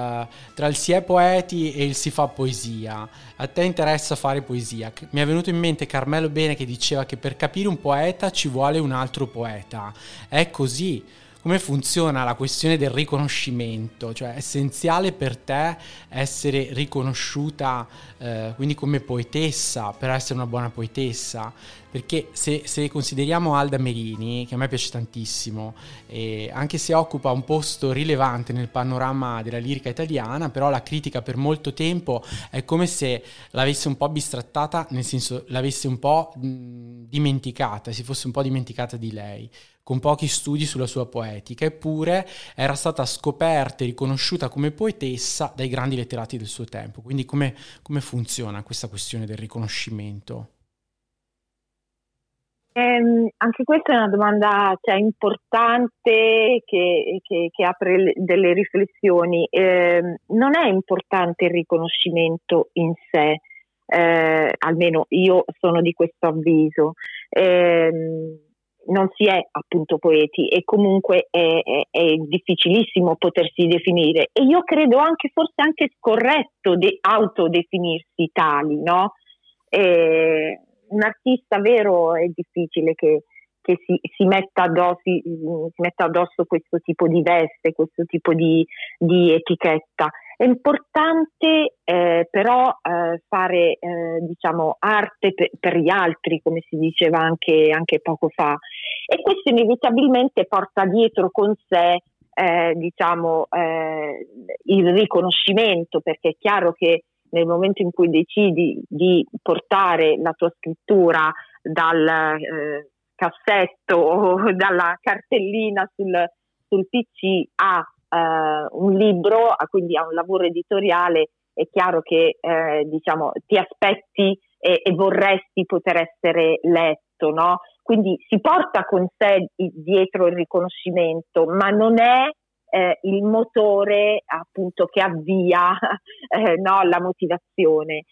il si è poeti e il si fa poesia. A te interessa fare poesia. Mi è venuto in mente Carmelo Bene che diceva che per capire un poeta ci vuole un altro poeta. È così. Come funziona la questione del riconoscimento? Cioè è essenziale per te essere riconosciuta quindi come poetessa, per essere una buona poetessa? Perché se consideriamo Alda Merini, che a me piace tantissimo, anche se occupa un posto rilevante nel panorama della lirica italiana, però la critica per molto tempo è come se l'avesse un po' bistrattata, nel senso l'avesse un po' dimenticata, si fosse un po' dimenticata di lei, con pochi studi sulla sua poetica, eppure era stata scoperta e riconosciuta come poetessa dai grandi letterati del suo tempo. Quindi come funziona questa questione del riconoscimento? Anche questa è una domanda importante che apre delle riflessioni. Non è importante il riconoscimento in sé, almeno io sono di questo avviso. Non si è appunto poeti e comunque è difficilissimo potersi definire, e io credo anche forse anche scorretto autodefinirsi tali, no? Un artista vero è difficile che si metta addosso questo tipo di veste, questo tipo di etichetta. È importante però fare arte per gli altri, come si diceva anche poco fa, e questo inevitabilmente porta dietro con sé il riconoscimento, perché è chiaro che nel momento in cui decidi di portare la tua scrittura dal cassetto o dalla cartellina sul PC a un libro, quindi a un lavoro editoriale, è chiaro che diciamo ti aspetti e vorresti poter essere letto, no? Quindi si porta con sé dietro il riconoscimento, ma non è il motore appunto che avvia no, la motivazione.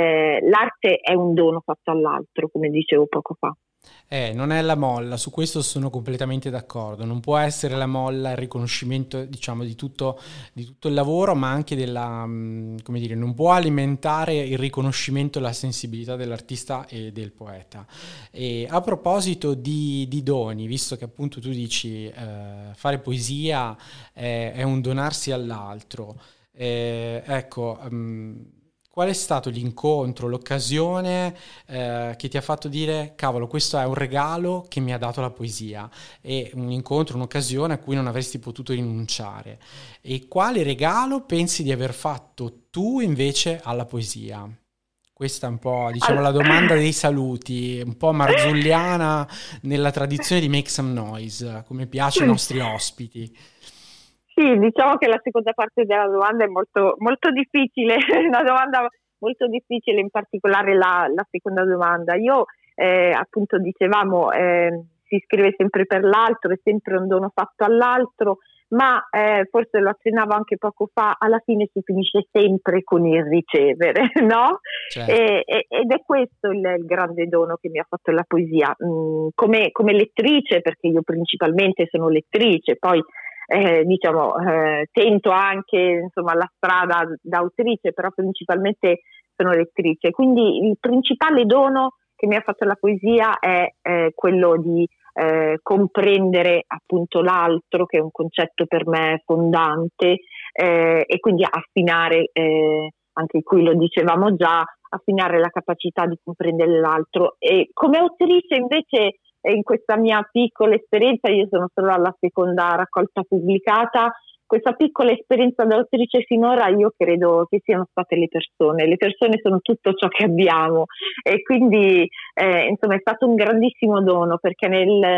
L'arte è un dono fatto all'altro, come dicevo poco fa. Non è la molla, su questo sono completamente d'accordo. Non può essere la molla il riconoscimento, diciamo, di tutto il lavoro, ma anche come dire, non può alimentare il riconoscimento e la sensibilità dell'artista e del poeta. E a proposito di doni, visto che appunto tu dici fare poesia è un donarsi all'altro, ecco. Qual è stato l'incontro, l'occasione che ti ha fatto dire cavolo, questo è un regalo che mi ha dato la poesia, e un incontro, un'occasione a cui non avresti potuto rinunciare? E quale regalo pensi di aver fatto tu invece alla poesia? Questa è un po', diciamo, la domanda dei saluti, un po' marzulliana nella tradizione di Make Some Noise, come piace ai nostri ospiti. Sì, diciamo che la seconda parte della domanda è molto, molto difficile, una domanda molto difficile, in particolare la seconda domanda. Io appunto dicevamo si scrive sempre per l'altro, è sempre un dono fatto all'altro, ma forse lo accennavo anche poco fa, alla fine si finisce sempre con il ricevere, no? Certo. Ed è questo il grande dono che mi ha fatto la poesia, come lettrice, perché io principalmente sono lettrice, poi diciamo tento anche insomma la strada da autrice, però principalmente sono lettrice, quindi il principale dono che mi ha fatto la poesia è quello di comprendere appunto l'altro, che è un concetto per me fondante, e quindi affinare, anche qui lo dicevamo già, affinare la capacità di comprendere l'altro. E come autrice invece, in questa mia piccola esperienza, io sono solo alla seconda raccolta pubblicata, questa piccola esperienza da autrice finora io credo che siano state le persone sono tutto ciò che abbiamo, e quindi insomma è stato un grandissimo dono, perché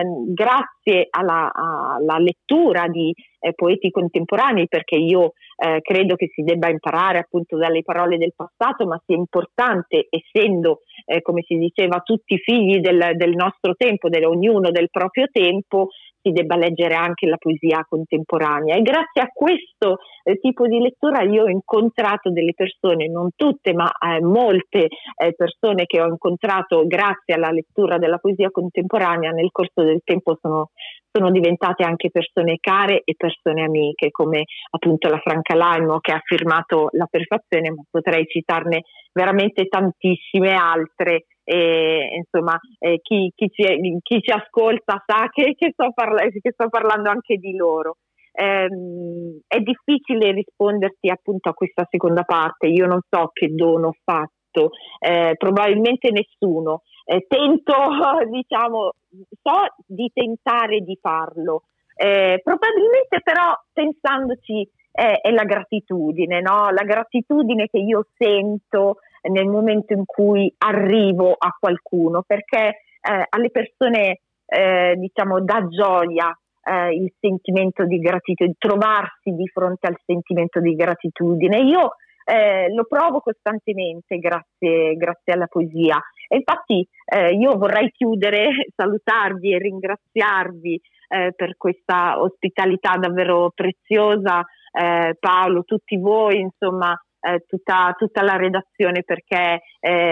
grazie alla lettura di poeti contemporanei, perché io credo che si debba imparare appunto dalle parole del passato, ma sia importante, essendo come si diceva tutti figli del nostro tempo, ognuno del proprio tempo, si debba leggere anche la poesia contemporanea. E grazie a questo tipo di lettura io ho incontrato delle persone, non tutte ma molte persone che ho incontrato grazie alla lettura della poesia contemporanea nel corso del tempo sono diventate anche persone care e persone amiche, come appunto la Franca Laimo, che ha firmato La Prefazione, ma potrei citarne veramente tantissime altre. E insomma chi ci ascolta sa che sto parlando anche di loro. È difficile risponderti appunto a questa seconda parte. Io non so che dono ho fatto, probabilmente nessuno. Tento, diciamo, so di tentare di farlo, probabilmente però pensandoci è la gratitudine, no? La gratitudine che io sento nel momento in cui arrivo a qualcuno, perché alle persone diciamo dà gioia il sentimento di gratitudine, trovarsi di fronte al sentimento di gratitudine. Io lo provo costantemente grazie alla poesia, e infatti io vorrei chiudere, salutarvi e ringraziarvi per questa ospitalità davvero preziosa, Paolo, tutti voi, insomma tutta la redazione, perché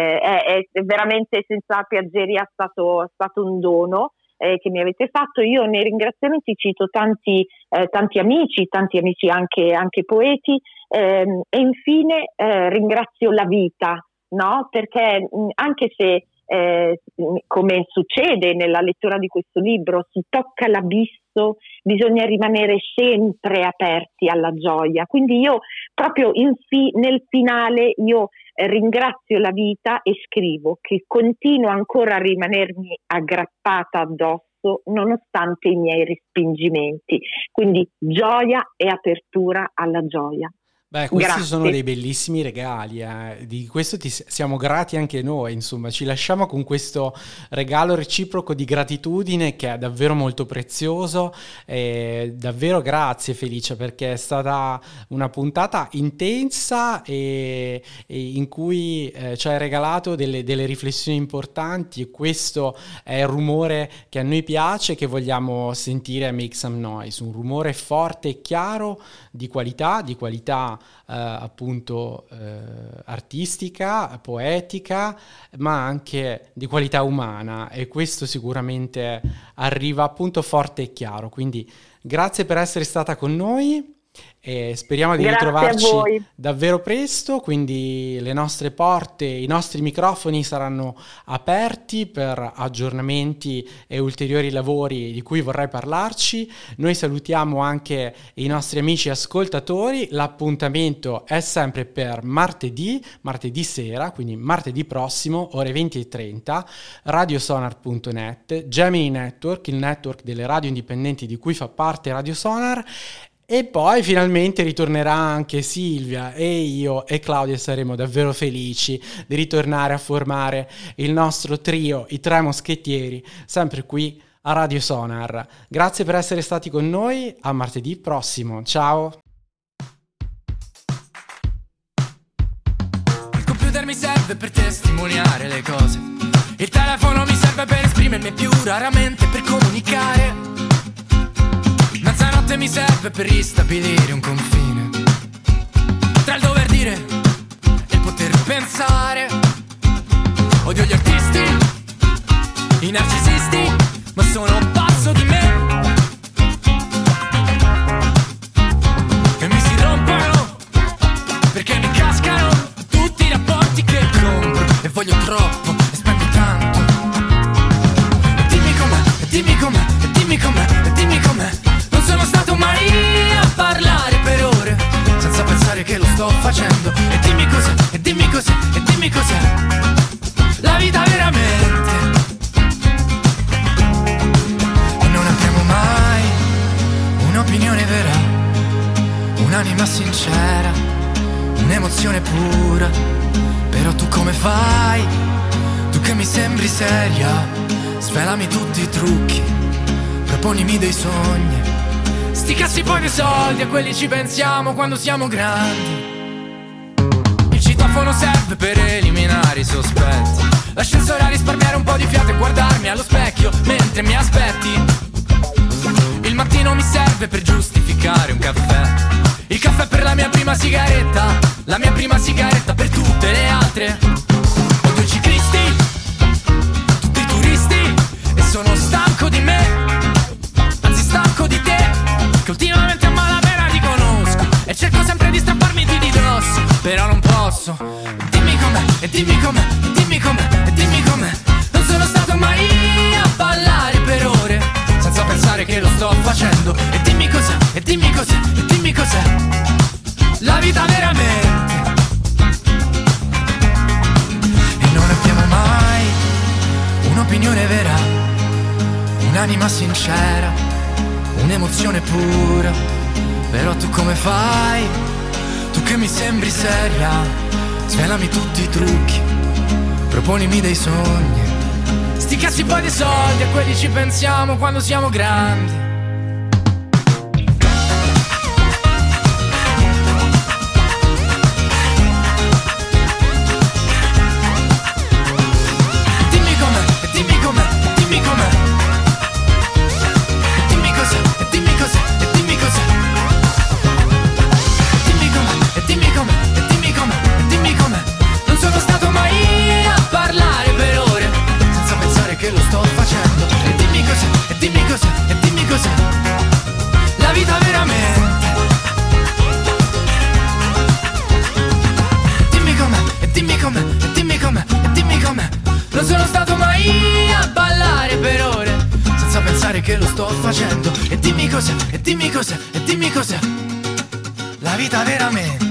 è veramente senza piaggeria stato un dono che mi avete fatto. Io nei ringraziamenti cito tanti amici anche poeti, e infine ringrazio la vita, no? Perché anche se come succede nella lettura di questo libro si tocca l'abisso, bisogna rimanere sempre aperti alla gioia. Quindi io proprio nel finale io ringrazio la vita e scrivo che continuo ancora a rimanermi aggrappata addosso nonostante i miei respingimenti. Quindi gioia e apertura alla gioia. Beh, questi Grazie. sono dei bellissimi regali, di questo siamo grati anche noi, insomma, ci lasciamo con questo regalo reciproco di gratitudine che è davvero molto prezioso, davvero grazie Felicia, perché è stata una puntata intensa e in cui ci hai regalato delle riflessioni importanti, e questo è il rumore che a noi piace, che vogliamo sentire a Make Some Noise, un rumore forte e chiaro di qualità appunto artistica, poetica, ma anche di qualità umana, e questo sicuramente arriva appunto forte e chiaro. Quindi grazie per essere stata con noi e speriamo di ritrovarci davvero presto. Quindi le nostre porte, i nostri microfoni saranno aperti per aggiornamenti e ulteriori lavori di cui vorrai parlarci. Noi salutiamo anche i nostri amici ascoltatori. L'appuntamento è sempre per martedì sera, quindi martedì prossimo, ore 20:30, radiosonar.net, Gemini Network, il network delle radio indipendenti di cui fa parte Radio Sonar. E poi finalmente ritornerà anche Silvia, e io e Claudia saremo davvero felici di ritornare a formare il nostro trio, i Tre Moschettieri, sempre qui a Radio Sonar. Grazie per essere stati con noi, a martedì prossimo, ciao! Il computer mi serve per testimoniare le cose, il telefono mi serve per esprimermi, più raramente per comunicare. Mezzanotte mi serve per ristabilire un confine tra il dover dire e il poter pensare. Odio gli artisti, i narcisisti, ma sono un pazzo di me, e mi si rompono perché mi cascano tutti i rapporti che compro, e voglio troppo e spendo tanto. E dimmi com'è, e dimmi com'è, e dimmi com'è, e dimmi com'è. Non sono stato mai a parlare per ore senza pensare che lo sto facendo. E dimmi cos'è, e dimmi cos'è, e dimmi cos'è la vita veramente. E non abbiamo mai un'opinione vera, un'anima sincera, un'emozione pura. Però tu come fai? Tu che mi sembri seria, svelami tutti i trucchi, proponimi dei sogni. Sti cazzi poi dei soldi, a quelli ci pensiamo quando siamo grandi. Il citofono serve per eliminare i sospetti, l'ascensore a risparmiare un po' di fiato e guardarmi allo specchio mentre mi aspetti. Il mattino mi serve per giustificare un caffè, il caffè per la mia prima sigaretta, la mia prima sigaretta per tutte le altre. Odio i ciclisti, tutti i turisti, e sono stanco di me, anzi stanco di te, che ultimamente a malapena ti conosco e cerco sempre di strapparmi di dosso, però non posso. Dimmi com'è, e dimmi com'è, e dimmi com'è, e dimmi com'è. Non sono stato mai a ballare per ore senza pensare che lo sto facendo. E dimmi cos'è, e dimmi cos'è, e dimmi cos'è la vita veramente. E non abbiamo mai un'opinione vera, un'anima sincera, un'emozione pura. Però tu come fai? Tu che mi sembri seria, svelami tutti i trucchi, proponimi dei sogni. Sti cazzi poi dei soldi, a quelli ci pensiamo quando siamo grandi. Dimmi com'è, e dimmi com'è, e dimmi com'è. E dimmi cos'è, e dimmi cos'è, e dimmi cos'è. Dimmi com'è, e dimmi com'è, e dimmi com'è, e dimmi com'è. Non sono stato mai a parlare per ore senza pensare che lo sto facendo. E dimmi cos'è, e dimmi cos'è, e dimmi cos'è la vita veramente. Dimmi com'è, e dimmi com'è, e dimmi com'è, e dimmi com'è. Non sono stato mai a ballare per ore senza pensare che lo sto facendo. E dimmi cos'è, e dimmi cos'è, e dimmi cos'è la vita veramente.